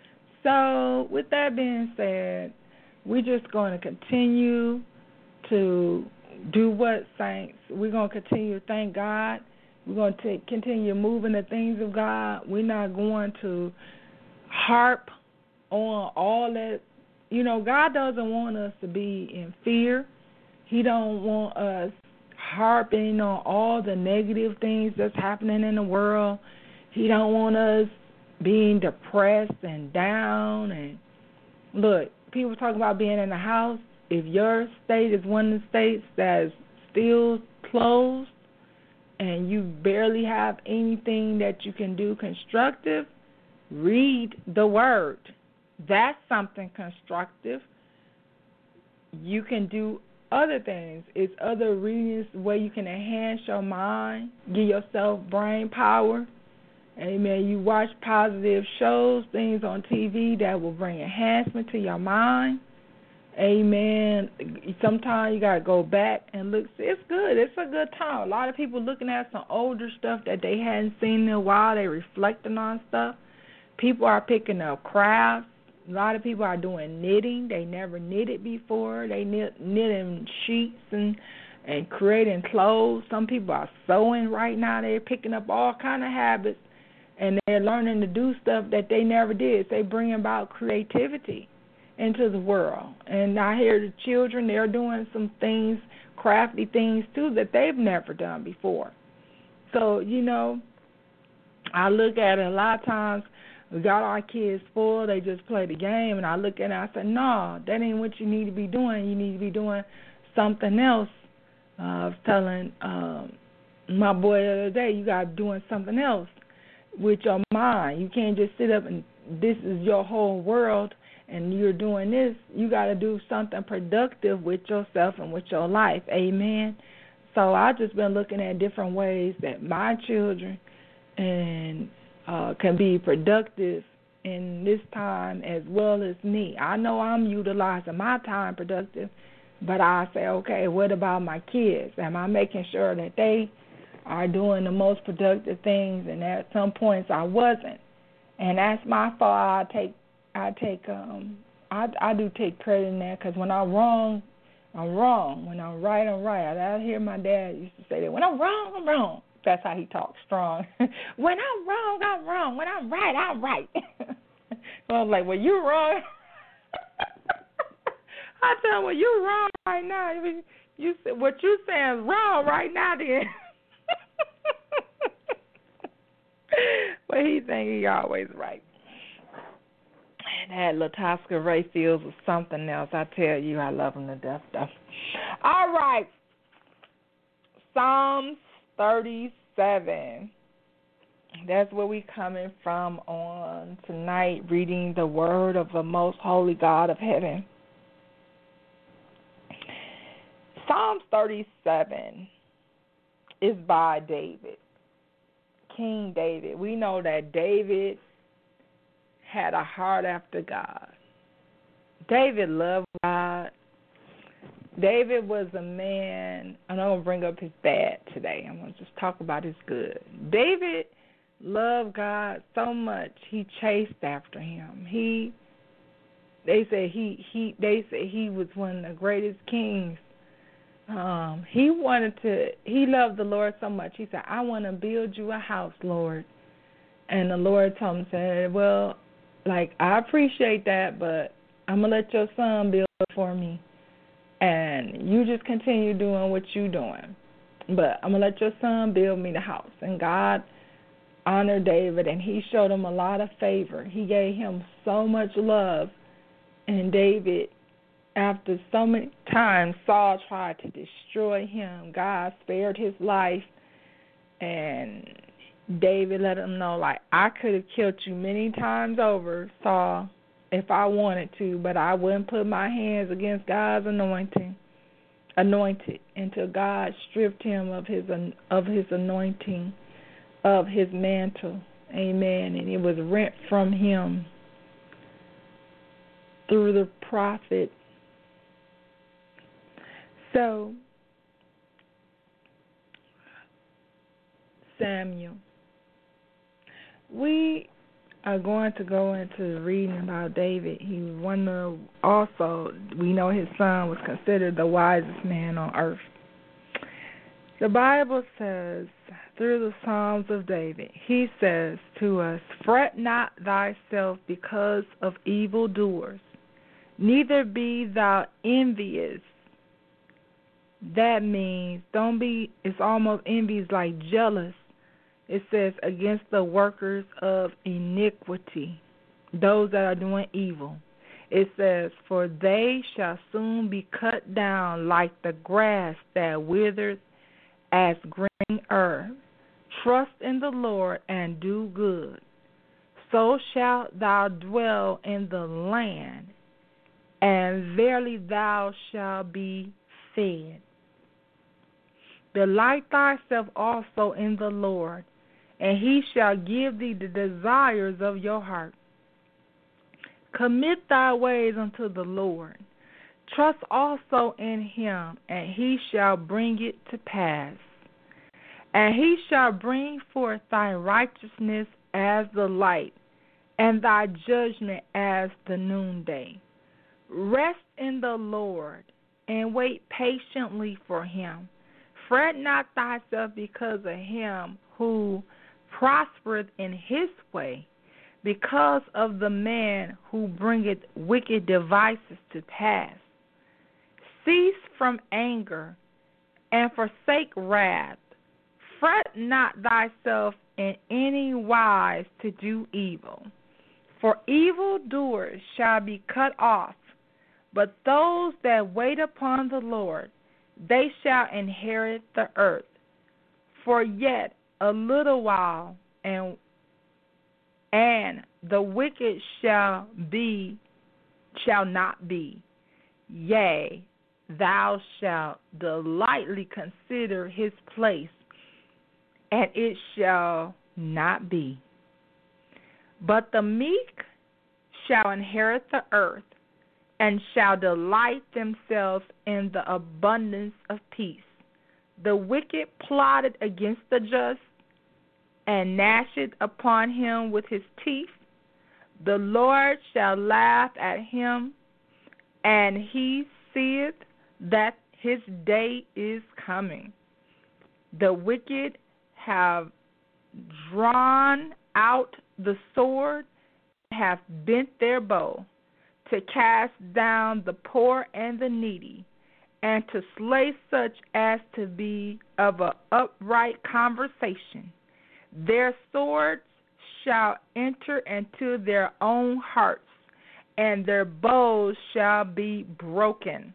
So with that being said, we're just going to continue to do what, saints? We're going to continue to thank God. We're going to continue moving the things of God. We're not going to harp on all that. God doesn't want us to be in fear. He don't want us harping on all the negative things that's happening in the world. He don't want us being depressed and down. And look, people talk about being in the house. If your state is one of the states that is still closed and you barely have anything that you can do constructive, read the Word. That's something constructive. You can do other things. It's other readings where you can enhance your mind, give yourself brain power. Amen. You watch positive shows, things on TV that will bring enhancement to your mind. Amen. Sometimes you got to go back and look. It's good. It's a good time. A lot of people looking at some older stuff that they hadn't seen in a while. They reflecting on stuff. People are picking up crafts. A lot of people are doing knitting. They never knitted before. They knitting sheets and creating clothes. Some people are sewing right now. They're picking up all kind of habits, and they're learning to do stuff that they never did. They bring about creativity into the world. And I hear the children, they're doing some things, crafty things too, that they've never done before. So, I look at it a lot of times. We got our kids full, they just play the game, and I look at it and I say, no, that ain't what you need to be doing. You need to be doing something else. I was telling my boy the other day, you got to be doing something else with your mind. You can't just sit up and this is your whole world and you're doing this. You got to do something productive with yourself and with your life. Amen. So I've just been looking at different ways that my children can be productive in this time as well as me. I know I'm utilizing my time productive, but I say, okay, what about my kids? Am I making sure that they are doing the most productive things? And at some points I wasn't. And that's my fault. I do take credit in that, because when I'm wrong, I'm wrong. When I'm right, I'm right. I hear my dad used to say that. When I'm wrong, I'm wrong. That's how he talks, strong. When I'm wrong, I'm wrong. When I'm right, I'm right. So I was like, well, you're wrong. I tell him, well, you're wrong right now. You said what you saying is wrong right now, then. But he think he always right. And that Latasca Ray Fields was something else. I tell you, I love him to death, though. All right. Psalms 37. That's where we coming from on tonight, reading the word of the most holy God of heaven. Psalms 37 is by David, King David. We know that David had a heart after God. David loved God. David was a man, and I'm going to bring up his bad today. I'm going to just talk about his good. David loved God so much, he chased after him. They say he was one of the greatest kings. He loved the Lord so much. He said, I want to build you a house, Lord. And the Lord told him, said, well, I appreciate that, but I'm going to let your son build it for me. And you just continue doing what you're doing. But I'm going to let your son build me the house. And God honored David, and he showed him a lot of favor. He gave him so much love. And David, after so many times Saul tried to destroy him, God spared his life. And David let him know, I could have killed you many times over, Saul, if I wanted to, but I wouldn't put my hands against God's anointed, until God stripped him of his anointing, of his mantle. Amen. And it was rent from him through the prophet. So, Samuel. We are going to go into reading about David. He was we know his son was considered the wisest man on earth. The Bible says, through the Psalms of David, he says to us, fret not thyself because of evildoers, neither be thou envious. That means it's almost envy is like jealous. It says, against the workers of iniquity, those that are doing evil. It says, for they shall soon be cut down like the grass that withers as green herb. Trust in the Lord and do good. So shalt thou dwell in the land, and verily thou shalt be fed. Delight thyself also in the Lord, and he shall give thee the desires of your heart. Commit thy ways unto the Lord. Trust also in him, and he shall bring it to pass. And he shall bring forth thy righteousness as the light, and thy judgment as the noonday. Rest in the Lord, and wait patiently for him. Fret not thyself because of him who prospereth in his way, because of the man who bringeth wicked devices to pass. Cease from anger, and forsake wrath. Fret not thyself in any wise to do evil, for evildoers shall be cut off, but those that wait upon the Lord, they shall inherit the earth. For yet a little while, and the wicked shall not be. Yea, thou shalt delightfully consider his place, and it shall not be. But the meek shall inherit the earth, and shall delight themselves in the abundance of peace. The wicked plotted against the just, and gnasheth upon him with his teeth. The Lord shall laugh at him, and he seeth that his day is coming. The wicked have drawn out the sword, have bent their bow, to cast down the poor and the needy, and to slay such as to be of an upright conversation. Their swords shall enter into their own hearts, and their bows shall be broken.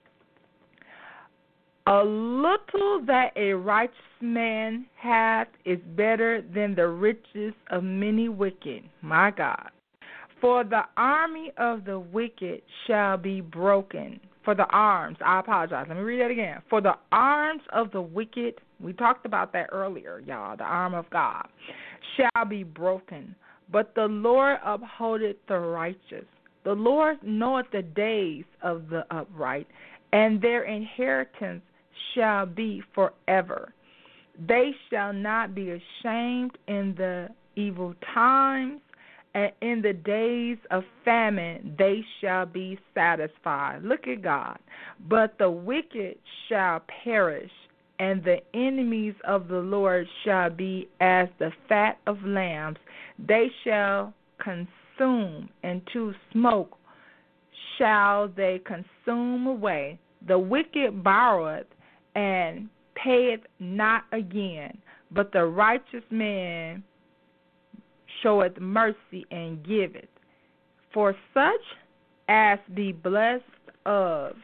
A little that a righteous man hath is better than the riches of many wicked. My God. For the army of the wicked shall be broken. For the arms, I apologize. Let me read that again. For the arms of the wicked, we talked about that earlier, y'all, the arm of God, shall be broken. But the Lord upholdeth the righteous. The Lord knoweth the days of the upright, and their inheritance shall be forever. They shall not be ashamed in the evil times, and in the days of famine they shall be satisfied. Look at God. But the wicked shall perish, and the enemies of the Lord shall be as the fat of lambs. They shall consume, and to smoke shall they consume away. The wicked borroweth and payeth not again, but the righteous man showeth mercy and giveth. For such as be blessed of,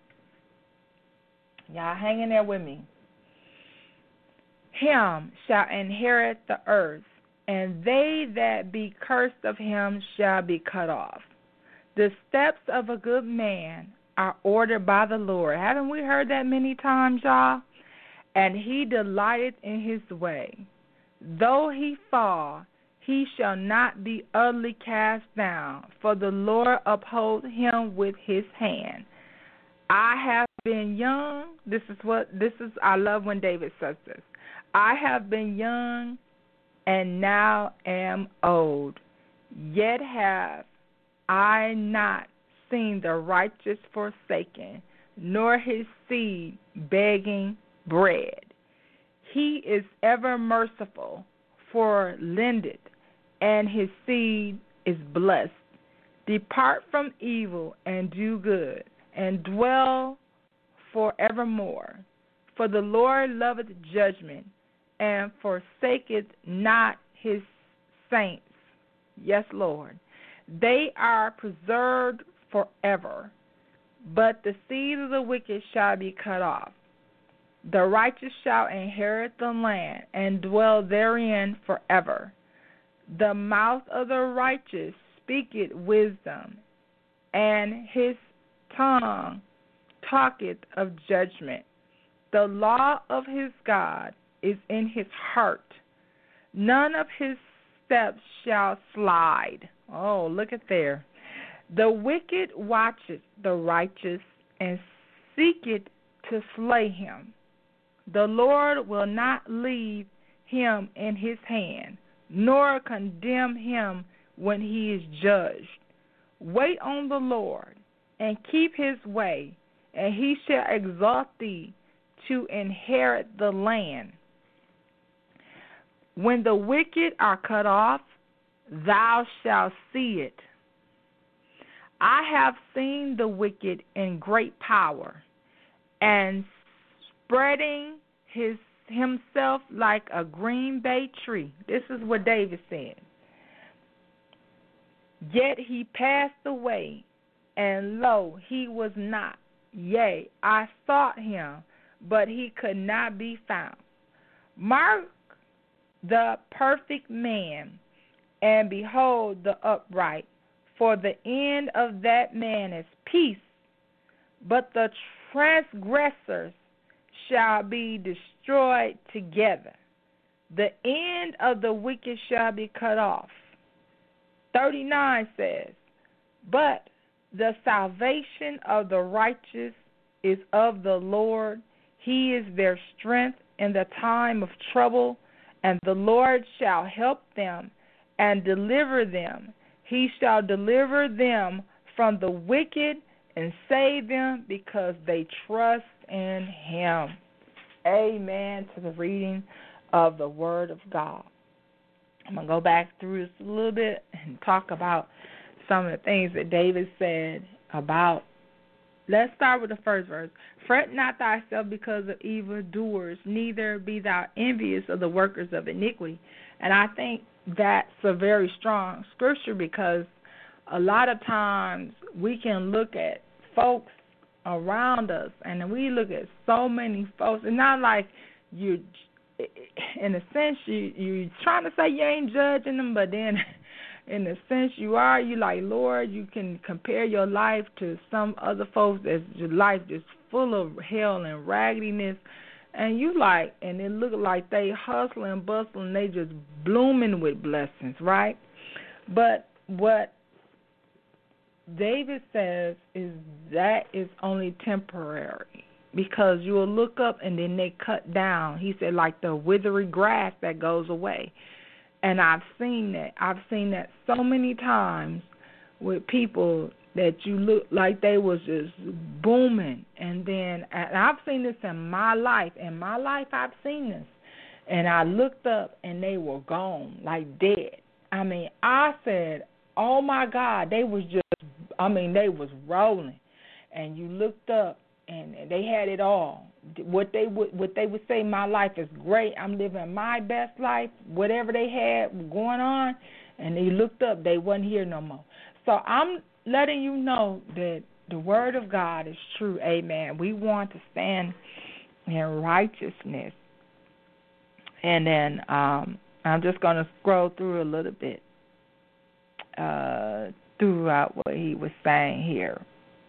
y'all hanging there with me, him shall inherit the earth, and they that be cursed of him shall be cut off. The steps of a good man are ordered by the Lord. Haven't we heard that many times, y'all? And he delighteth in his way. Though he fall, he shall not be utterly cast down, for the Lord upholds him with his hand. I have been young. I love when David says this. I have been young and now am old, yet have I not seen the righteous forsaken, nor his seed begging bread. He is ever merciful, for lendeth, and his seed is blessed. Depart from evil and do good, and dwell forevermore. For the Lord loveth judgment, and forsaketh not his saints. Yes, Lord. They are preserved forever, but the seed of the wicked shall be cut off. The righteous shall inherit the land, and dwell therein forever. The mouth of the righteous speaketh wisdom, and his tongue talketh of judgment. The law of his God is in his heart. None of his steps shall slide. Oh, look at there. The wicked watcheth the righteous, and seeketh to slay him. The Lord will not leave him in his hand, nor condemn him when he is judged. Wait on the Lord, and keep his way, and he shall exalt thee to inherit the land. When the wicked are cut off, thou shalt see it. I have seen the wicked in great power, and spreading himself like a green bay tree. This is what David said. Yet he passed away, and lo, he was not. Yea, I sought him, but he could not be found. Mark the perfect man, and behold the upright, for the end of that man is peace, but the transgressors shall be destroyed together. The end of the wicked shall be cut off. 39 says, but the salvation of the righteous is of the Lord. He is their strength in the time of trouble, and the Lord shall help them and deliver them. He shall deliver them from the wicked and save them because they trust in him. Amen to the reading of the Word of God. I'm going to go back through this a little bit and talk about some of the things that David said about. Let's start with the first verse. Fret not thyself because of evildoers, neither be thou envious of the workers of iniquity. And I think that's a very strong scripture because a lot of times we can look at folks around us, and we look at so many folks. It's not like you, in a sense, you're trying to say you ain't judging them, but then in a sense you are. You like, Lord, you can compare your life to some other folks that's your life just full of hell and raggediness, and you like, and it look like they hustling and bustling, they just blooming with blessings, right? But what David says is that is only temporary, because you will look up and then they cut down. He said, like the withery grass that goes away. And I've seen that. I've seen that so many times with people that you look like they was just booming. And I've seen this in my life. In my life, I've seen this. And I looked up and they were gone, like dead. I mean, I said, oh, my God, they was rolling. And you looked up and they had it all. What they would say, my life is great. I'm living my best life, whatever they had going on. And they looked up, they wasn't here no more. So I'm letting you know that the Word of God is true. Amen. We want to stand in righteousness. And then I'm just going to scroll through a little bit throughout what he was saying here.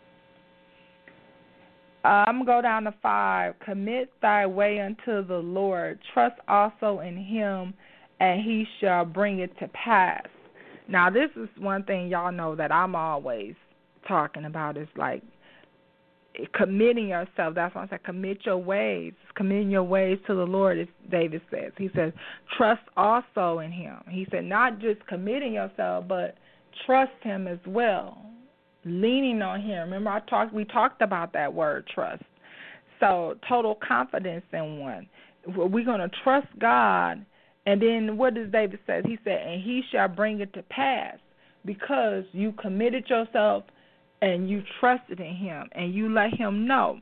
I'm going to go down to 5. Commit thy way unto the Lord. Trust also in him, and he shall bring it to pass. Now, this is one thing y'all know that I'm always talking about. Is like committing yourself. That's why I said commit your ways. Committing your ways to the Lord, as David says. He says, trust also in him. He said not just committing yourself, but trust him as well. Leaning on him. Remember, we talked about that word, trust. So, total confidence in one. We're going to trust God, and then what does David say? He said, and he shall bring it to pass, because you committed yourself and you trusted in him, and you let him know.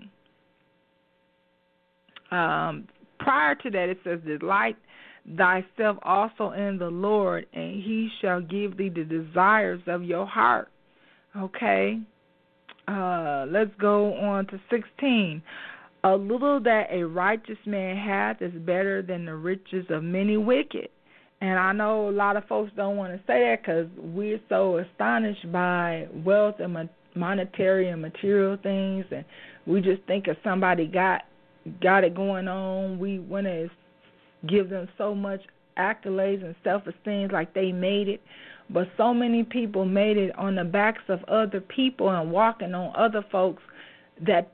Prior to that, it says, delight thyself also in the Lord, and he shall give thee the desires of your heart. Okay, let's go on to 16. A little that a righteous man hath is better than the riches of many wicked. And I know a lot of folks don't want to say that because we're so astonished by wealth and monetary and material things, and we just think if somebody got it going on, we want to give them so much accolades and self-esteem like they made it. But so many people made it on the backs of other people and walking on other folks that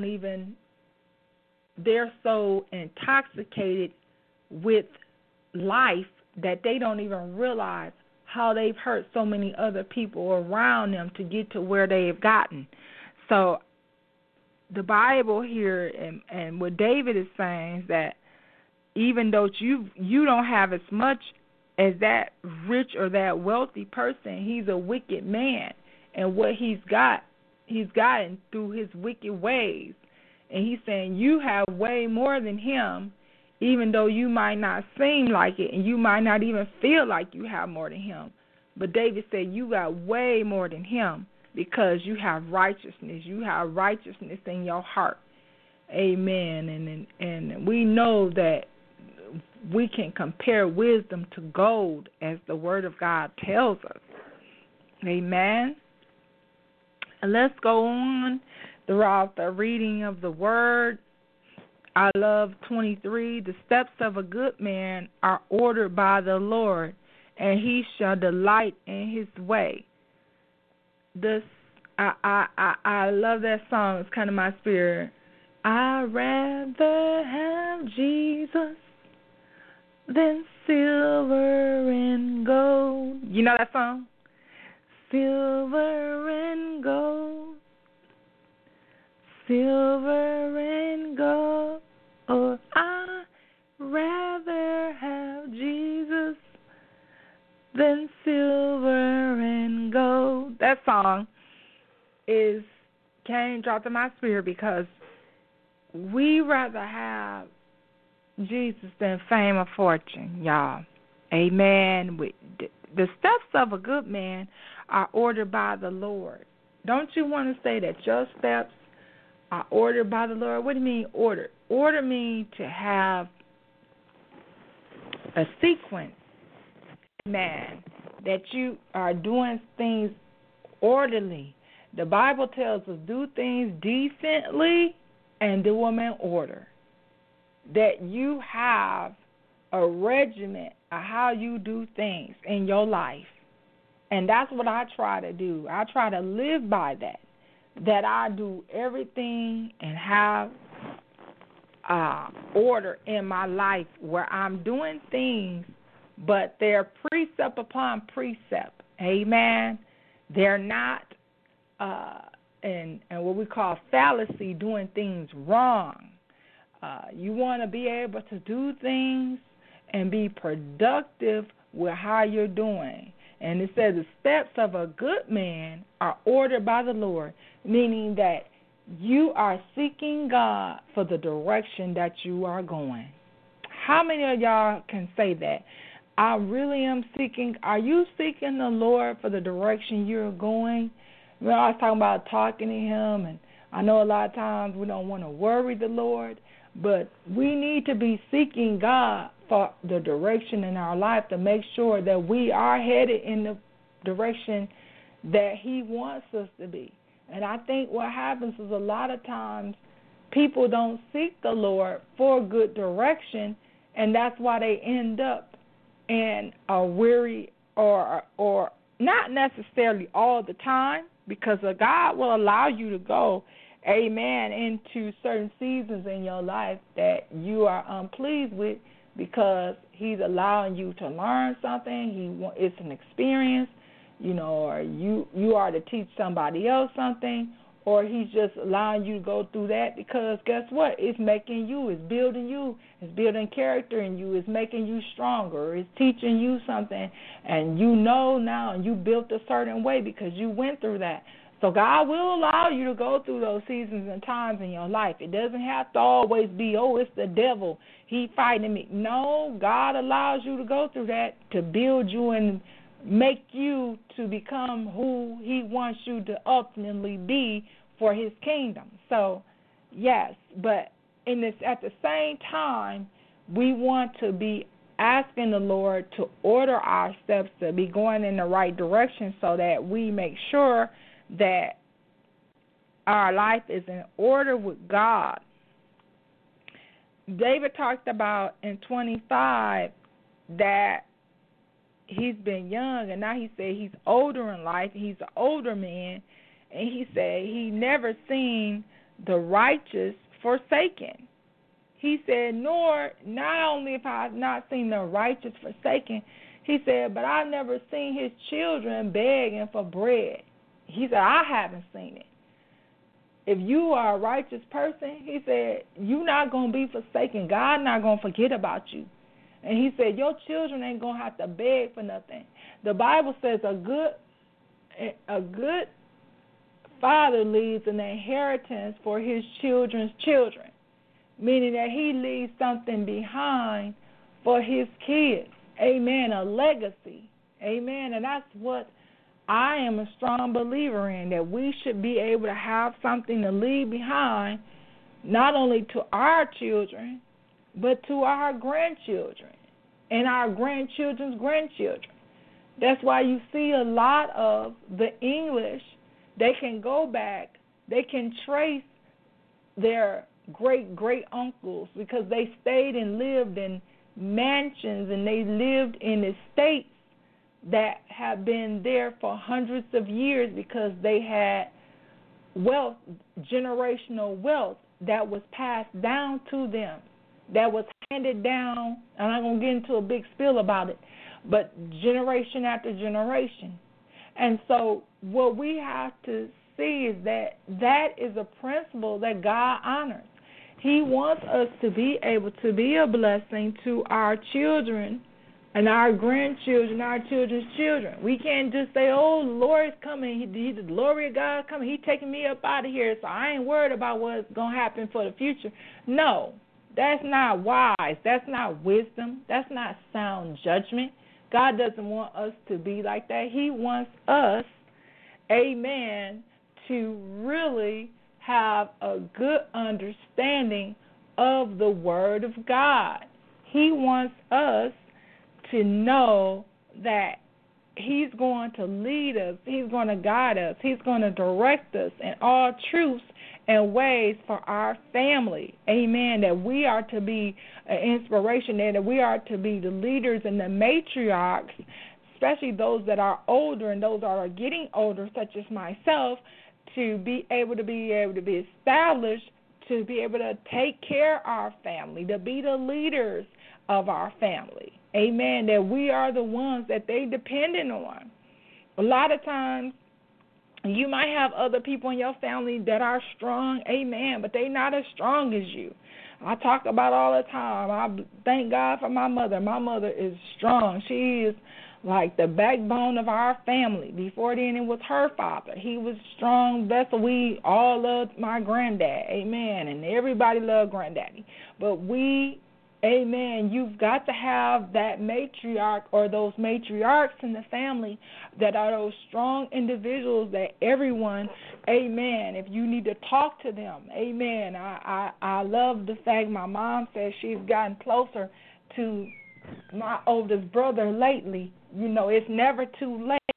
they're so intoxicated with life that they don't even realize how they've hurt so many other people around them to get to where they've gotten. So the Bible here and what David is saying is that even though you don't have as much as that rich or that wealthy person, he's a wicked man. And what he's gotten through his wicked ways. And he's saying you have way more than him, even though you might not seem like it and you might not even feel like you have more than him. But David said you got way more than him because you have righteousness. You have righteousness in your heart. Amen. And we know that we can compare wisdom to gold, as the Word of God tells us. Amen. And let's go on throughout the reading of the Word. I love 23. The steps of a good man are ordered by the Lord, and he shall delight in his way. I love that song. It's kind of my spirit. I'd rather have Jesus than silver and gold. You know that song? silver and gold, silver and gold. Or I'd rather have Jesus than silver and gold. That song dropped in my spirit because we rather have Jesus than fame or fortune, y'all. Amen. The steps of a good man are ordered by the Lord. Don't you want to say that your steps are ordered by the Lord? What do you mean ordered? Order means to have a sequence, man, that you are doing things orderly. The Bible tells us do things decently and do them in order. That you have a regimen of how you do things in your life. And that's what I try to do. I try to live by that. That I do everything and have order in my life where I'm doing things, but they're precept upon precept. Amen. They're not and what we call fallacy, doing things wrong. You want to be able to do things and be productive with how you're doing. And it says the steps of a good man are ordered by the Lord, meaning that you are seeking God for the direction that you are going. How many of y'all can say that? I really am seeking. Are you seeking the Lord for the direction you're going? You know, I was talking about talking to Him, and I know a lot of times we don't want to worry the Lord, but we need to be seeking God for the direction in our life to make sure that we are headed in the direction that He wants us to be. And I think what happens is a lot of times people don't seek the Lord for good direction, and that's why they end up in a weary or not necessarily all the time, because God will allow you to go, amen, into certain seasons in your life that you are unpleased with because He's allowing you to learn something. It's an experience, you know, or you are to teach somebody else something, or He's just allowing you to go through that because guess what? It's making you, it's building character in you, it's making you stronger, it's teaching you something, and you know now, and you built a certain way because you went through that. So God will allow you to go through those seasons and times in your life. It doesn't have to always be, oh, it's the devil, he fighting me. No, God allows you to go through that to build you and make you to become who He wants you to ultimately be for His kingdom. So, yes, but at the same time, we want to be asking the Lord to order our steps to be going in the right direction so that we make sure that our life is in order with God. David talked about in 25 that he's been young, and now he said he's older in life. He's an older man, and he said he never seen the righteous forsaken. He said, not only have I not seen the righteous forsaken, he said, but I've never seen his children begging for bread. He said, I haven't seen it. If you are a righteous person, he said, you're not going to be forsaken. God not going to forget about you. And he said, your children ain't going to have to beg for nothing. The Bible says a good father leaves an inheritance for his children's children, meaning that he leaves something behind for his kids. Amen, a legacy. Amen, and that's what I am a strong believer in, that we should be able to have something to leave behind, not only to our children, but to our grandchildren and our grandchildren's grandchildren. That's why you see a lot of the English, they can go back, they can trace their great-great-uncles because they stayed and lived in mansions and they lived in estates that have been there for hundreds of years because they had wealth, generational wealth that was passed down to them, that was handed down. I'm not going to get into a big spiel about it, but generation after generation. And so what we have to see is that is a principle that God honors. He wants us to be able to be a blessing to our children and our grandchildren, our children's children. We can't just say, oh, the Lord is coming. The glory of God is coming. He's taking me up out of here, so I ain't worried about what's going to happen for the future. No, that's not wise. That's not wisdom. That's not sound judgment. God doesn't want us to be like that. He wants us, amen, to really have a good understanding of the Word of God. He wants us to know that He's going to lead us, He's going to guide us, He's going to direct us in all truths and ways for our family. Amen. That we are to be an inspiration, and that we are to be the leaders and the matriarchs, especially those that are older and those that are getting older, such as myself, to be able to be established, to be able to take care of our family, to be the leaders of our family. Amen. That we are the ones that they dependent on. A lot of times, you might have other people in your family that are strong, amen, but they're not as strong as you. I talk about all the time. I thank God for my mother. My mother is strong. She is like the backbone of our family. Before then, it was her father. He was a strong vessel. We all loved my granddad, amen, and everybody loved granddaddy. But we, amen, you've got to have that matriarch or those matriarchs in the family that are those strong individuals that everyone, amen, if you need to talk to them, amen. I love the fact my mom says she's gotten closer to my oldest brother lately. You know, it's never too late,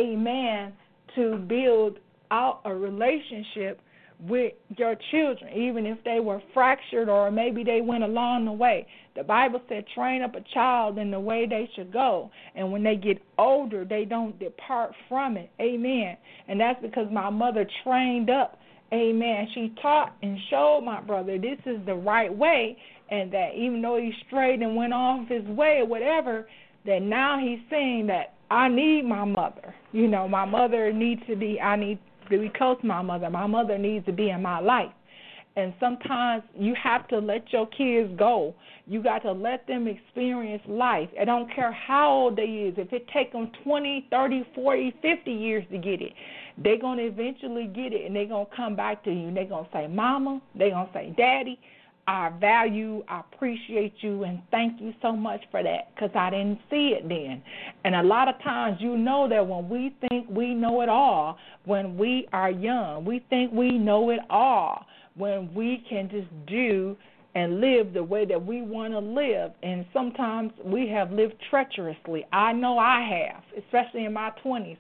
amen, to build out a relationship with your children, even if they were fractured or maybe they went along the way. The Bible said, train up a child in the way they should go, and when they get older, they don't depart from it. Amen. And that's because my mother trained up. Amen. She taught and showed my brother this is the right way, and that even though he strayed and went off his way or whatever, that now he's saying that I need my mother. You know, my mother needs to be, I need to be close to my mother. My mother needs to be in my life. And sometimes you have to let your kids go. You got to let them experience life. I don't care how old they is. If it take them 20, 30, 40, 50 years to get it, they're going to eventually get it, and they're going to come back to you, and they're going to say, Mama, they're going to say, Daddy, I value, I appreciate you, and thank you so much for that, because I didn't see it then. And a lot of times you know that when we think we know it all, when we are young, we think we know it all, when we can just do and live the way that we want to live. And sometimes we have lived treacherously. I know I have, especially in my 20s.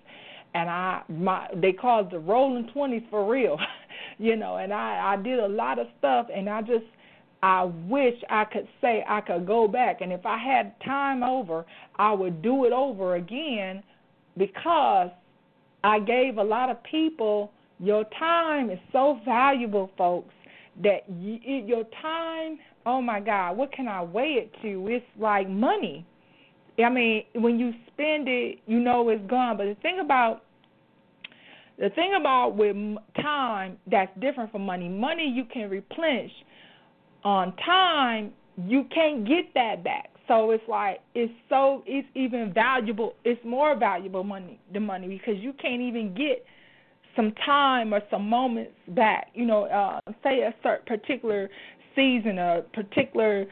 And they call it the rolling 20s for real, you know, and I did a lot of stuff, and I wish I could say I could go back. And if I had time over, I would do it over again, because I gave a lot of people, your time is so valuable, folks, that your time, oh, my God, what can I weigh it to? It's like money. I mean, when you spend it, you know it's gone. But the thing about with time that's different from money, money you can replenish. On time, you can't get that back. So it's like it's even valuable. It's more valuable than money, because you can't even get some time or some moments back. You know, say a certain particular season or particular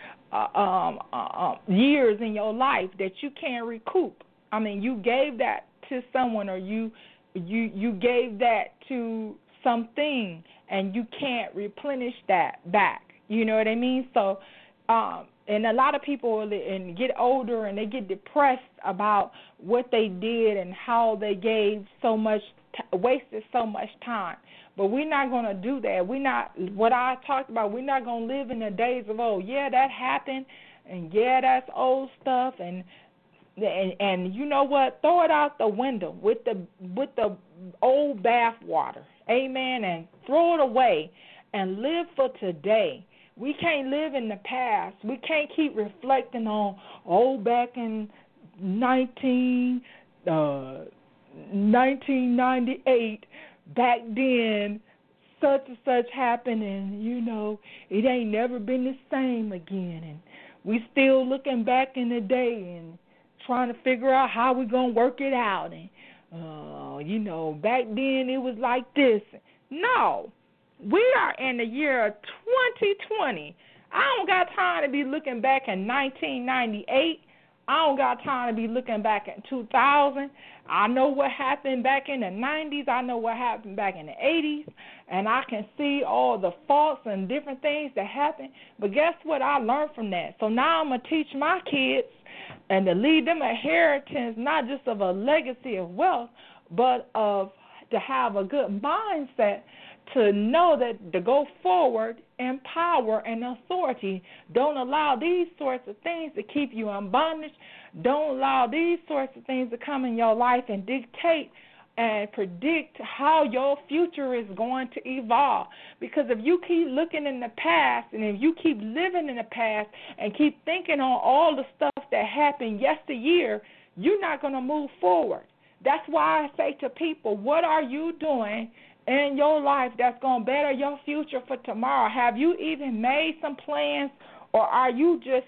years in your life that you can't recoup. I mean, you gave that to someone, or you gave that to something, and you can't replenish that back. You know what I mean? So, and a lot of people get older and they get depressed about what they did and how they gave so much, wasted so much time. But we're not going to do that. What I talked about, we're not going to live in the days of, oh, yeah, that happened, and yeah, that's old stuff, and you know what? Throw it out the window with the old bath water, amen, and throw it away and live for today. We can't live in the past. We can't keep reflecting on, back in 19, 1998, back then, such and such happened, and, it ain't never been the same again. And we still looking back in the day and trying to figure out how we going to work it out. And, back then it was like this. No, we are in the year of 2020. I don't got time to be looking back in 1998. I don't got time to be looking back in 2000. I know what happened back in the 90s. I know what happened back in the 80s. And I can see all the faults and different things that happened. But guess what? I learned from that. So now I'm going to teach my kids and to lead them a inheritance, not just of a legacy of wealth, but to have a good mindset, to know that to go forward in power and authority. Don't allow these sorts of things to keep you in bondage. Don't allow these sorts of things to come in your life and dictate and predict how your future is going to evolve. Because if you keep looking in the past and if you keep living in the past and keep thinking on all the stuff that happened yesteryear, you're not going to move forward. That's why I say to people, what are you doing in your life that's going to better your future for tomorrow? Have you even made some plans, or are you just,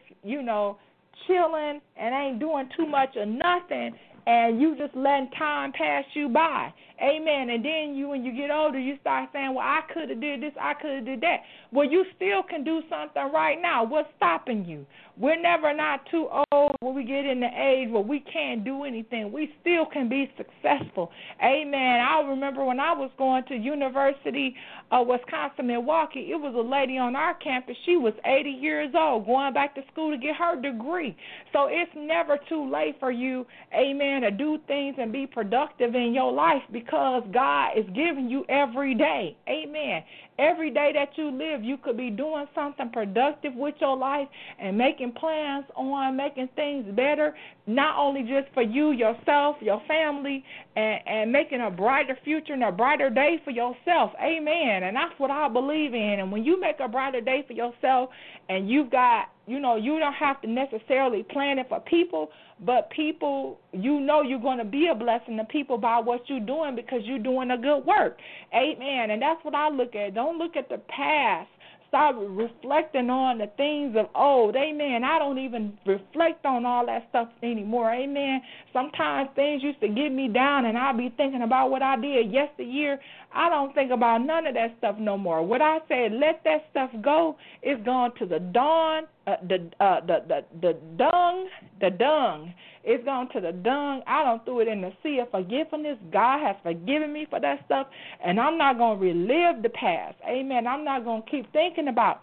chilling and ain't doing too much or nothing, and you just letting time pass you by? Amen. And then when you get older, you start saying, well, I could have did this, I could have did that. Well, you still can do something right now. What's stopping you? We're never not too old when we get in the age where we can't do anything. We still can be successful. Amen. I remember when I was going to University of Wisconsin-Milwaukee, it was a lady on our campus. She was 80 years old, going back to school to get her degree. So it's never too late for you, amen, to do things and be productive in your life, because God is giving you every day. Amen. Every day that you live, you could be doing something productive with your life and making plans on making things better, not only just for you, yourself, your family, and making a brighter future and a brighter day for yourself. Amen. And that's what I believe in. And when you make a brighter day for yourself and you've got, you don't have to necessarily plan it for people, but people, you're going to be a blessing to people by what you're doing, because you're doing a good work. Amen. And that's what I look at. Don't look at the past. Start reflecting on the things of old. Amen. I don't even reflect on all that stuff anymore. Amen. Sometimes things used to get me down, and I'll be thinking about what I did yesteryear. I don't think about none of that stuff no more. What I said, let that stuff go, it's gone to the dawn, the dung. It's gone to the dung. I don't threw it in the sea of forgiveness. God has forgiven me for that stuff, and I'm not going to relive the past. Amen. I'm not going to keep thinking about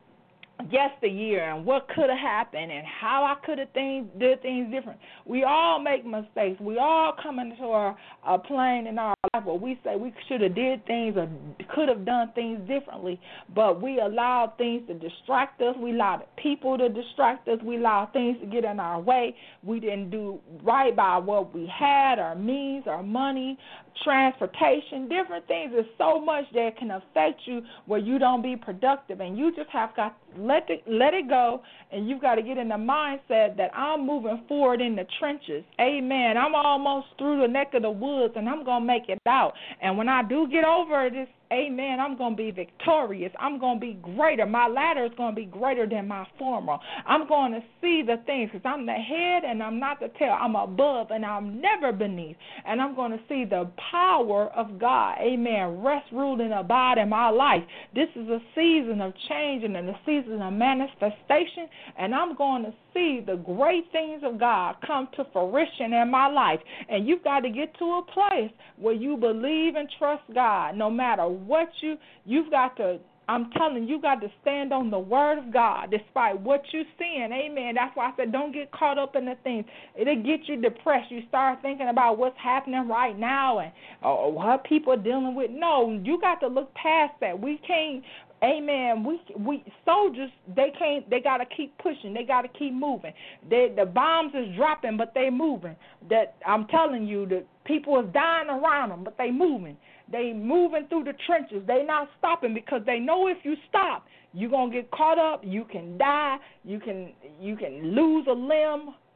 yesteryear and what could have happened and how I could have did things different. We all make mistakes. We all come into a plane in our life where we say we should have did things or could have done things differently, but we allowed things to distract us. We allowed people to distract us. We allowed things to get in our way. We didn't do right by what we had, our means, our money, transportation, different things. There's so much that can affect you where you don't be productive, and you just have got to let it go, and you've got to get in the mindset that I'm moving forward in the trenches. Amen. I'm almost through the neck of the woods, and I'm going to make it out. And when I do get over this, amen, I'm going to be victorious. I'm going to be greater. My ladder is going to be greater than my former. I'm going to see the things, because I'm the head and I'm not the tail. I'm above and I'm never beneath. And I'm going to see the power of God, amen, rest, rule, and abide in my life. This is a season of change and a season of manifestation, and I'm going to see the great things of God come to fruition in my life. And you've got to get to a place where you believe and trust God no matter what you've got to, I'm telling you, got to stand on the word of God despite what you're seeing. Amen. That's why I said don't get caught up in the things. It'll get you depressed. You start thinking about what's happening right now and what people are dealing with. No, you got to look past that. We can't. Amen. We soldiers, they got to keep pushing. They got to keep moving. The bombs is dropping, but they moving. That I'm telling you, the people is dying around them, but they moving. They moving through the trenches. They not stopping, because they know if you stop, you're gonna get caught up. You can die. You can lose a limb.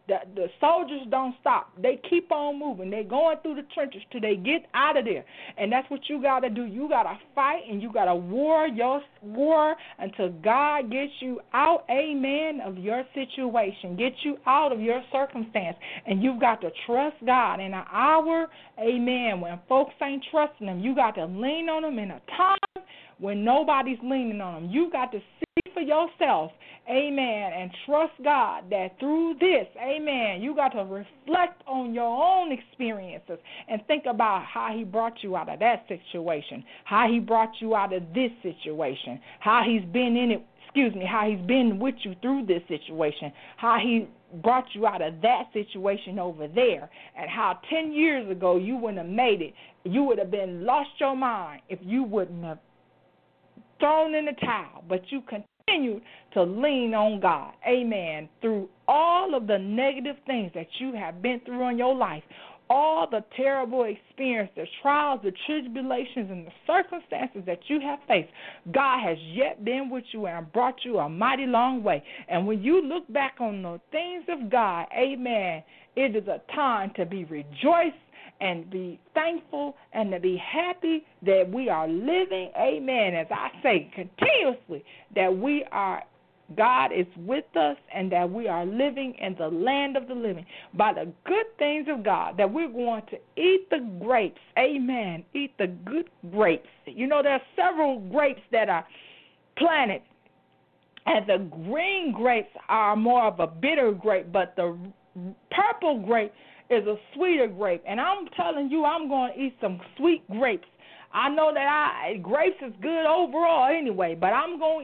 The soldiers don't stop. They keep on moving. They're going through the trenches till they get out of there. And that's what you got to do. You got to fight and you got to war your war until God gets you out, amen, of your situation, get you out of your circumstance. And you've got to trust God. In an hour, amen, when folks ain't trusting Him, you got to lean on Him. In a time when nobody's leaning on Him, you got to see for yourself, amen, and trust God that through this, amen, you got to reflect on your own experiences and think about how He brought you out of that situation, how He brought you out of this situation, how He's been in it, how He's been with you through this situation, how He brought you out of that situation over there, and how 10 years ago you wouldn't have made it. You would have been lost your mind if you wouldn't have thrown in the towel, but you continue to lean on God, amen, through all of the negative things that you have been through in your life, all the terrible experiences, the trials, the tribulations, and the circumstances that you have faced. God has yet been with you and brought you a mighty long way. And when you look back on the things of God, amen, it is a time to be rejoiced and be thankful and to be happy that we are living, amen, as I say continuously, that we are, God is with us and that we are living in the land of the living by the good things of God, that we're going to eat the grapes, amen, eat the good grapes. You know, there are several grapes that are planted, and the green grapes are more of a bitter grape, but the purple grape is a sweeter grape. And I'm telling you, I'm going to eat some sweet grapes. I know that grapes is good overall anyway, but I'm going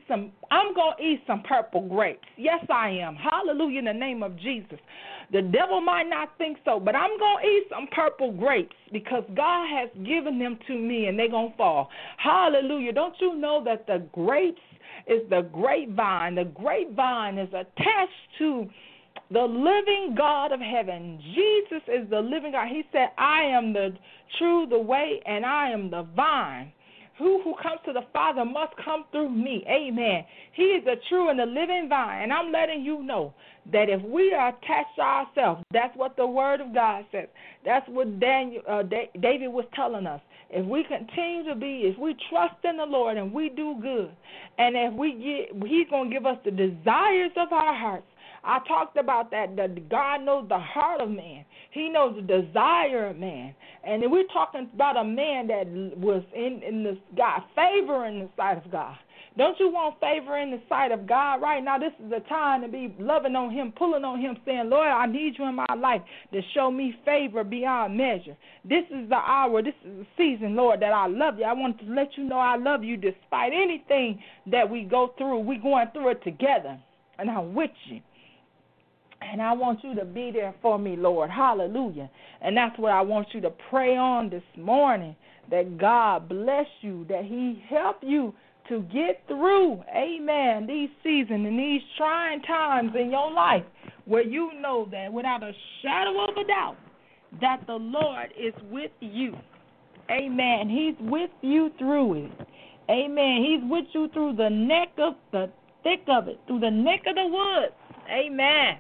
to eat some purple grapes. Yes, I am. Hallelujah, in the name of Jesus. The devil might not think so, but I'm going to eat some purple grapes because God has given them to me and they're going to fall. Hallelujah. Don't you know that the grapes is the grapevine? The grapevine is attached to the living God of heaven. Jesus is the living God. He said, I am the true, the way, and I am the vine. Who comes to the Father must come through me. Amen. He is the true and the living vine. And I'm letting you know that if we attach ourselves, that's what the Word of God says. That's what David was telling us. If we continue to be, if we trust in the Lord and we do good, and if He's going to give us the desires of our hearts. I talked about that God knows the heart of man. He knows the desire of man. And we're talking about a man that was in this God, favor in the sight of God. Don't you want favor in the sight of God right now? This is the time to be loving on Him, pulling on Him, saying, Lord, I need you in my life to show me favor beyond measure. This is the hour, this is the season, Lord, that I love you. I want to let you know I love you despite anything that we go through. We're going through it together, and I'm with you. And I want you to be there for me, Lord. Hallelujah. And that's what I want you to pray on this morning, that God bless you, that He help you to get through, amen, these seasons and these trying times in your life where you know that without a shadow of a doubt that the Lord is with you. Amen. He's with you through it. Amen. He's with you through the thick of it, through the neck of the woods. Amen.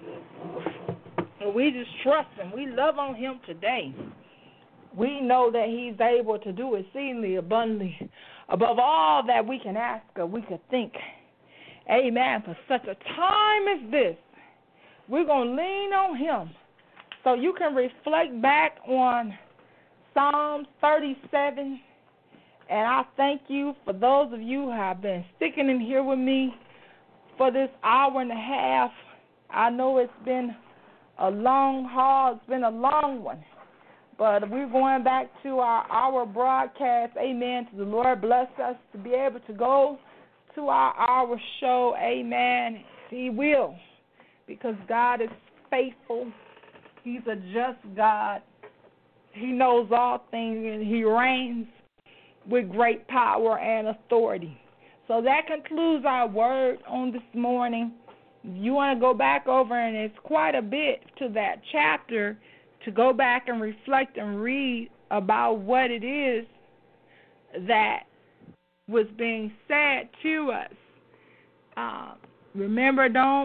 We just trust Him. We love on Him today. We know that He's able to do exceedingly abundantly above all that we can ask or we could think. Amen. For such a time as this, we're going to lean on Him. So you can reflect back on Psalms 37. And I thank you for those of you who have been sticking in here with me for this hour and a half. I know it's been a long haul. It's been a long one. But we're going back to our broadcast. Amen. To the Lord bless us to be able to go to our show. Amen. He will. Because God is faithful. He's a just God. He knows all things, and He reigns with great power and authority. So that concludes our word on this morning. You want to go back over, and it's quite a bit to that chapter to go back and reflect and read about what it is that was being said to us. Remember, don't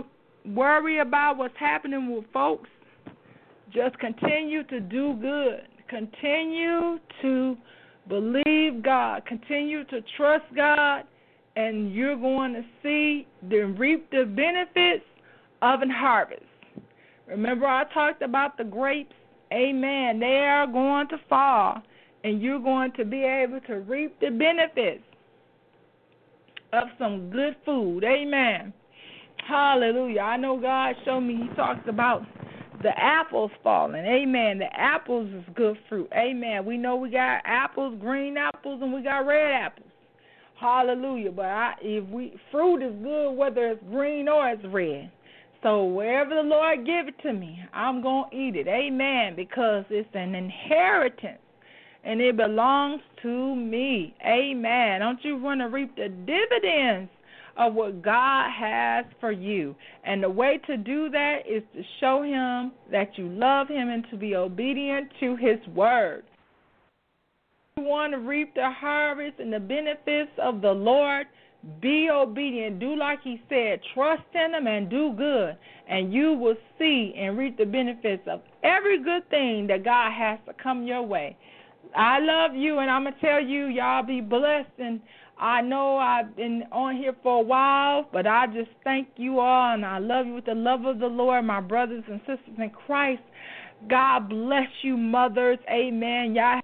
worry about what's happening with folks. Just continue to do good. Continue to believe God. Continue to trust God, and you're going to see reap the benefits of a harvest. Remember, I talked about the grapes. Amen. They are going to fall, and you're going to be able to reap the benefits of some good food. Amen. Hallelujah. I know God showed me, he talks about the apples falling. Amen. The apples is good fruit. Amen. We know we got apples, green apples, and we got red apples. Hallelujah. But fruit is good whether it's green or it's red. So wherever the Lord give it to me, I'm going to eat it. Amen. Because it's an inheritance, and it belongs to me. Amen. Don't you want to reap the dividends of what God has for you? And the way to do that is to show him that you love him and to be obedient to his word. If you want to reap the harvest and the benefits of the Lord, be obedient. Do like he said. Trust in him and do good. And you will see and reap the benefits of every good thing that God has to come your way. I love you, and I'm going to tell you, y'all be blessed. And I know I've been on here for a while, but I just thank you all, and I love you with the love of the Lord, my brothers and sisters in Christ. God bless you, mothers. Amen. Y'all.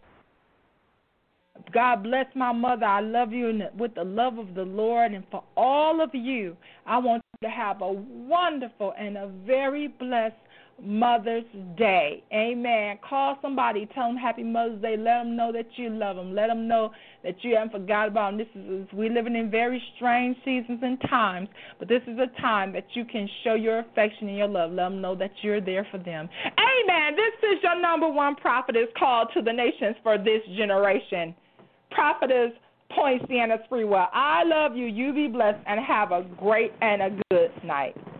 God bless my mother. I love you with the love of the Lord. And for all of you, I want you to have a wonderful and a very blessed Mother's Day. Amen. Call somebody. Tell them Happy Mother's Day. Let them know that you love them. Let them know that you haven't forgot about them. We're living in very strange seasons and times, but this is a time that you can show your affection and your love. Let them know that you're there for them. Amen. This is your number one prophetess called to the nations for this generation. Prophetess Poinciana Sprewell. I love you. You be blessed and have a great and a good night.